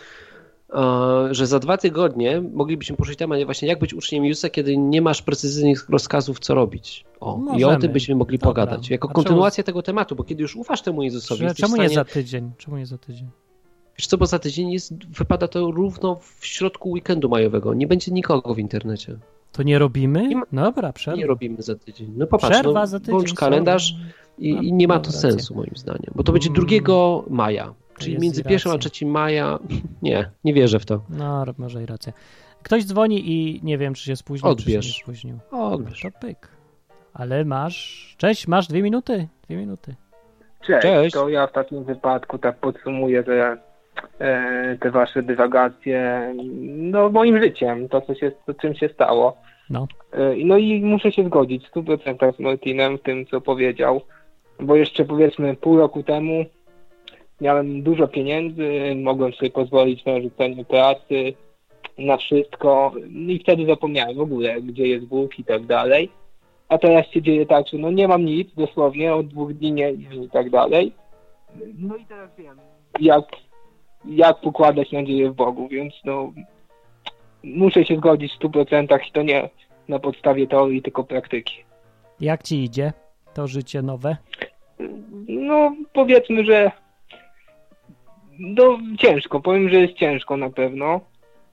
[SPEAKER 4] że za dwa tygodnie moglibyśmy poruszyć temat właśnie jak być uczniem Jezusa, kiedy nie masz precyzyjnych rozkazów, co robić. O, Możemy. I o tym byśmy mogli Dobra. pogadać. Jako A kontynuacja czemu... tego tematu, bo kiedy już ufasz temu Jezusowi...
[SPEAKER 3] Czemu
[SPEAKER 4] stanie...
[SPEAKER 3] nie za tydzień? Czemu nie za tydzień?
[SPEAKER 4] Wiesz co, bo za tydzień jest, wypada to równo w środku weekendu majowego. Nie będzie nikogo w internecie.
[SPEAKER 3] To nie robimy? Nie ma, Dobra, przerwa.
[SPEAKER 4] Nie robimy za tydzień. No popatrz,
[SPEAKER 3] przerwa
[SPEAKER 4] no,
[SPEAKER 3] za tydzień.
[SPEAKER 4] Włącz kalendarz i, i nie ma to rację. sensu moim zdaniem. Bo to będzie drugiego maja. Czyli między pierwszym a trzecim maja. Nie, nie wierzę w to.
[SPEAKER 3] No, może i racja. Ktoś dzwoni i nie wiem, czy się spóźnił,
[SPEAKER 4] Odbierz.
[SPEAKER 3] czy się nie spóźnił.
[SPEAKER 4] Odbierz.
[SPEAKER 3] To pyk. Ale masz... Cześć, masz dwie minuty. Dwie minuty.
[SPEAKER 6] Cześć.
[SPEAKER 4] Cześć.
[SPEAKER 6] To ja w takim wypadku tak podsumuję, że e, te wasze dywagacje no moim życiem, to co się, to czym się stało.
[SPEAKER 3] No.
[SPEAKER 6] E, no i muszę się zgodzić w stu procentach z Martinem w tym, co powiedział, bo jeszcze powiedzmy pół roku temu miałem dużo pieniędzy, mogłem sobie pozwolić na rzucenie pracy, na wszystko i wtedy zapomniałem w ogóle, gdzie jest Bóg i tak dalej. A teraz się dzieje tak, że no nie mam nic, dosłownie, od dwóch dni nie i tak dalej. No i teraz wiem, jak, jak pokładać nadzieję w Bogu, więc no muszę się zgodzić w stu procentach i to nie na podstawie teorii, tylko praktyki.
[SPEAKER 3] Jak ci idzie to życie nowe?
[SPEAKER 6] No powiedzmy, że no ciężko, powiem, że jest ciężko na pewno.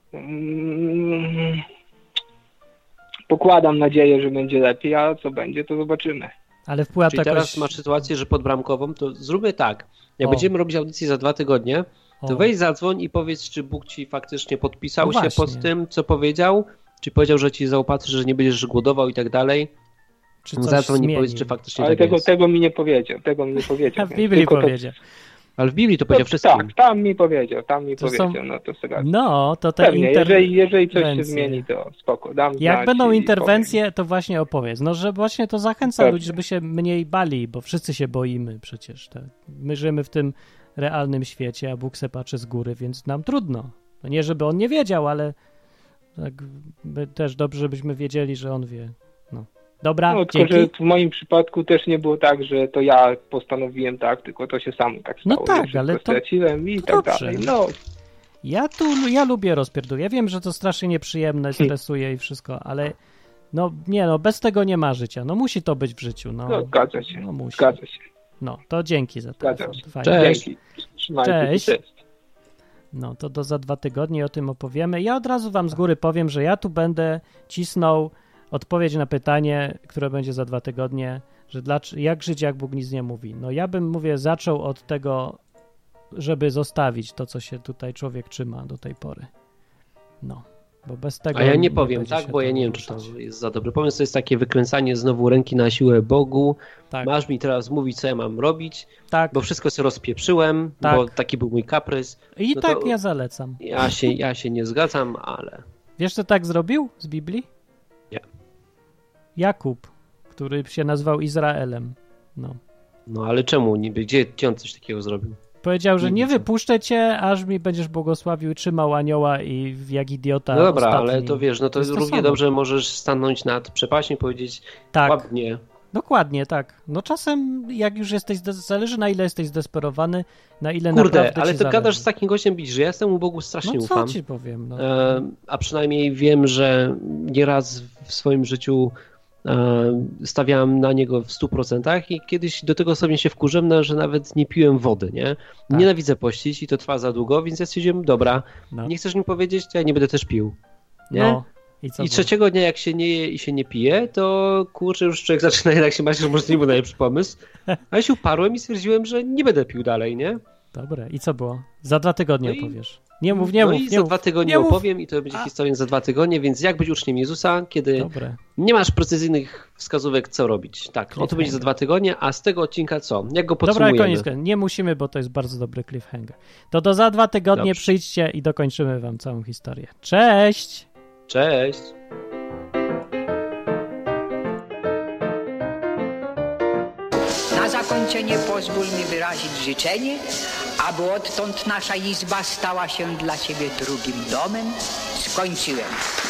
[SPEAKER 6] Hmm. Pokładam nadzieję, że będzie lepiej, a co będzie, to zobaczymy.
[SPEAKER 3] Ale wpływa
[SPEAKER 4] Czyli
[SPEAKER 3] to jakoś...
[SPEAKER 4] teraz masz sytuację, że pod bramkową, to zróbmy tak. Jak
[SPEAKER 3] o.
[SPEAKER 4] będziemy robić audycję za dwa tygodnie, to
[SPEAKER 3] o.
[SPEAKER 4] weź zadzwoń i powiedz, czy Bóg ci faktycznie podpisał
[SPEAKER 3] no
[SPEAKER 4] się
[SPEAKER 3] właśnie.
[SPEAKER 4] pod tym, co powiedział, czy powiedział, że ci zaopatrzy, że nie będziesz głodował i tak dalej.
[SPEAKER 3] Czy coś
[SPEAKER 4] zadzwoń
[SPEAKER 3] zmieni.
[SPEAKER 4] i powiedz, czy faktycznie
[SPEAKER 6] Ale
[SPEAKER 4] tak
[SPEAKER 6] tego,
[SPEAKER 4] jest.
[SPEAKER 6] tego mi nie powiedział, tego mi nie powiedział.
[SPEAKER 3] A w Biblii powiedział.
[SPEAKER 6] To...
[SPEAKER 4] Ale w Biblii to powiedział
[SPEAKER 6] no,
[SPEAKER 4] wszystkim.
[SPEAKER 6] Tak, tam mi powiedział, tam mi
[SPEAKER 3] To
[SPEAKER 6] powiedział,
[SPEAKER 3] są...
[SPEAKER 6] no to sobie.
[SPEAKER 3] No, to te
[SPEAKER 6] Pewnie,
[SPEAKER 3] interwencje...
[SPEAKER 6] jeżeli, jeżeli coś się zmieni, to spoko, dam
[SPEAKER 3] Jak
[SPEAKER 6] znać
[SPEAKER 3] będą
[SPEAKER 6] i
[SPEAKER 3] interwencje,
[SPEAKER 6] powiem.
[SPEAKER 3] to właśnie opowiedz. No, że właśnie to zachęca
[SPEAKER 6] Pewnie.
[SPEAKER 3] ludzi, żeby się mniej bali, bo wszyscy się boimy przecież. Tak. My żyjemy w tym realnym świecie, a Bóg se patrzy z góry, więc nam trudno. No nie, żeby on nie wiedział, ale tak też dobrze, żebyśmy wiedzieli, że on wie. No. Dobra,
[SPEAKER 6] no,
[SPEAKER 3] dzięki.
[SPEAKER 6] tylko, że w moim przypadku też nie było tak, że to ja postanowiłem tak, tylko to się samo tak stało.
[SPEAKER 3] No tak, ale to,
[SPEAKER 6] straciłem i
[SPEAKER 3] to
[SPEAKER 6] tak
[SPEAKER 3] dobrze.
[SPEAKER 6] dalej. No.
[SPEAKER 3] Ja tu, ja lubię rozpierdół. Ja wiem, że to strasznie nieprzyjemne, stresuje i wszystko, ale no nie, no bez tego nie ma życia. No musi to być w życiu. No,
[SPEAKER 6] No, zgadza się,
[SPEAKER 3] no musi.
[SPEAKER 6] zgadza się.
[SPEAKER 3] No, to dzięki za to.
[SPEAKER 6] Zgadzam się.
[SPEAKER 3] Cześć.
[SPEAKER 6] Dzięki. Trzymajcie się,
[SPEAKER 3] Cześć.
[SPEAKER 6] cześć.
[SPEAKER 3] No, to do za dwa tygodnie o tym opowiemy. Ja od razu wam z góry powiem, że ja tu będę cisnął odpowiedź na pytanie, które będzie za dwa tygodnie, że dla, jak żyć, jak Bóg nic nie mówi. No ja bym, mówię, zaczął od tego, żeby zostawić to, co się tutaj człowiek trzyma do tej pory. No, bo bez tego...
[SPEAKER 4] A ja nie powiem,
[SPEAKER 3] będzie
[SPEAKER 4] tak,
[SPEAKER 3] się
[SPEAKER 4] bo ja
[SPEAKER 3] tam
[SPEAKER 4] nie wiem, czy to
[SPEAKER 3] ruszać.
[SPEAKER 4] jest za dobry pomysł. To jest takie wykręcanie znowu ręki na siłę Bogu.
[SPEAKER 3] Tak,
[SPEAKER 4] Masz mi teraz mówić, co ja mam robić,
[SPEAKER 3] tak.
[SPEAKER 4] bo wszystko sobie rozpieprzyłem,
[SPEAKER 3] Tak.
[SPEAKER 4] bo taki był mój kaprys.
[SPEAKER 3] I
[SPEAKER 4] no
[SPEAKER 3] tak
[SPEAKER 4] to-
[SPEAKER 3] ja zalecam.
[SPEAKER 4] Ja się, ja się nie zgadzam, ale...
[SPEAKER 3] Wiesz, co tak zrobił z Biblii?
[SPEAKER 4] Nie.
[SPEAKER 3] Jakub, który się nazywał Izraelem. No.
[SPEAKER 4] No ale czemu niby? Gdzie, gdzie on coś takiego zrobił?
[SPEAKER 3] Powiedział, że
[SPEAKER 4] Nie
[SPEAKER 3] nie
[SPEAKER 4] widzę.
[SPEAKER 3] wypuszczę cię, aż mi będziesz błogosławił, trzymał anioła i jak idiota
[SPEAKER 4] No dobra,
[SPEAKER 3] ostatni.
[SPEAKER 4] ale to wiesz, no to,
[SPEAKER 3] jest to
[SPEAKER 4] równie
[SPEAKER 3] samo.
[SPEAKER 4] dobrze możesz stanąć nad przepaścią i powiedzieć
[SPEAKER 3] Tak,
[SPEAKER 4] ładnie.
[SPEAKER 3] dokładnie, tak. No czasem jak już jesteś, zde- zależy na ile jesteś zdesperowany, na ile
[SPEAKER 4] Kurde,
[SPEAKER 3] naprawdę
[SPEAKER 4] ale
[SPEAKER 3] ci
[SPEAKER 4] ty
[SPEAKER 3] zależy.
[SPEAKER 4] gadasz z takim gościem, bić, że ja temu Bogu strasznie
[SPEAKER 3] No co
[SPEAKER 4] ufam.
[SPEAKER 3] ci powiem, no.
[SPEAKER 4] E, a przynajmniej wiem, że nieraz w swoim życiu e, stawiałem na niego w stu procentach i kiedyś do tego sobie się wkurzyłem, no, że nawet nie piłem wody, nie?
[SPEAKER 3] Tak.
[SPEAKER 4] Nienawidzę pościć i to trwa za długo, więc ja stwierdziłem, dobra,
[SPEAKER 3] No.
[SPEAKER 4] nie chcesz mi powiedzieć, to ja nie będę też pił. Nie?
[SPEAKER 3] No. I co
[SPEAKER 4] I
[SPEAKER 3] było?
[SPEAKER 4] trzeciego dnia, jak się nie je i się nie pije, to kurczę, już człowiek zaczyna jednak się martwić, że może to nie był najlepszy pomysł. A ja się uparłem i stwierdziłem, że nie będę pił dalej, nie?
[SPEAKER 3] Dobre. I co było? Za dwa tygodnie
[SPEAKER 4] No i-
[SPEAKER 3] opowiesz. Nie mów, nie
[SPEAKER 4] no
[SPEAKER 3] mów,
[SPEAKER 4] i
[SPEAKER 3] nie
[SPEAKER 4] za
[SPEAKER 3] mów.
[SPEAKER 4] dwa tygodnie
[SPEAKER 3] nie mów.
[SPEAKER 4] opowiem i to będzie
[SPEAKER 3] A.
[SPEAKER 4] historia za dwa tygodnie, więc jak być uczniem Jezusa, kiedy
[SPEAKER 3] Dobre.
[SPEAKER 4] nie masz precyzyjnych wskazówek, co robić. Tak, o to będzie za dwa tygodnie, a z tego odcinka co? Jak go
[SPEAKER 3] Dobra,
[SPEAKER 4] podsumujemy?
[SPEAKER 3] koniec, koniec. Nie musimy, bo to jest bardzo dobry cliffhanger. To do za dwa tygodnie
[SPEAKER 4] Dobrze.
[SPEAKER 3] przyjdźcie i dokończymy wam całą historię. Cześć!
[SPEAKER 4] Cześć!
[SPEAKER 1] Na zakończenie pozwól mi wyrazić życzenie, aby odtąd nasza izba stała się dla Ciebie drugim domem. Skończyłem.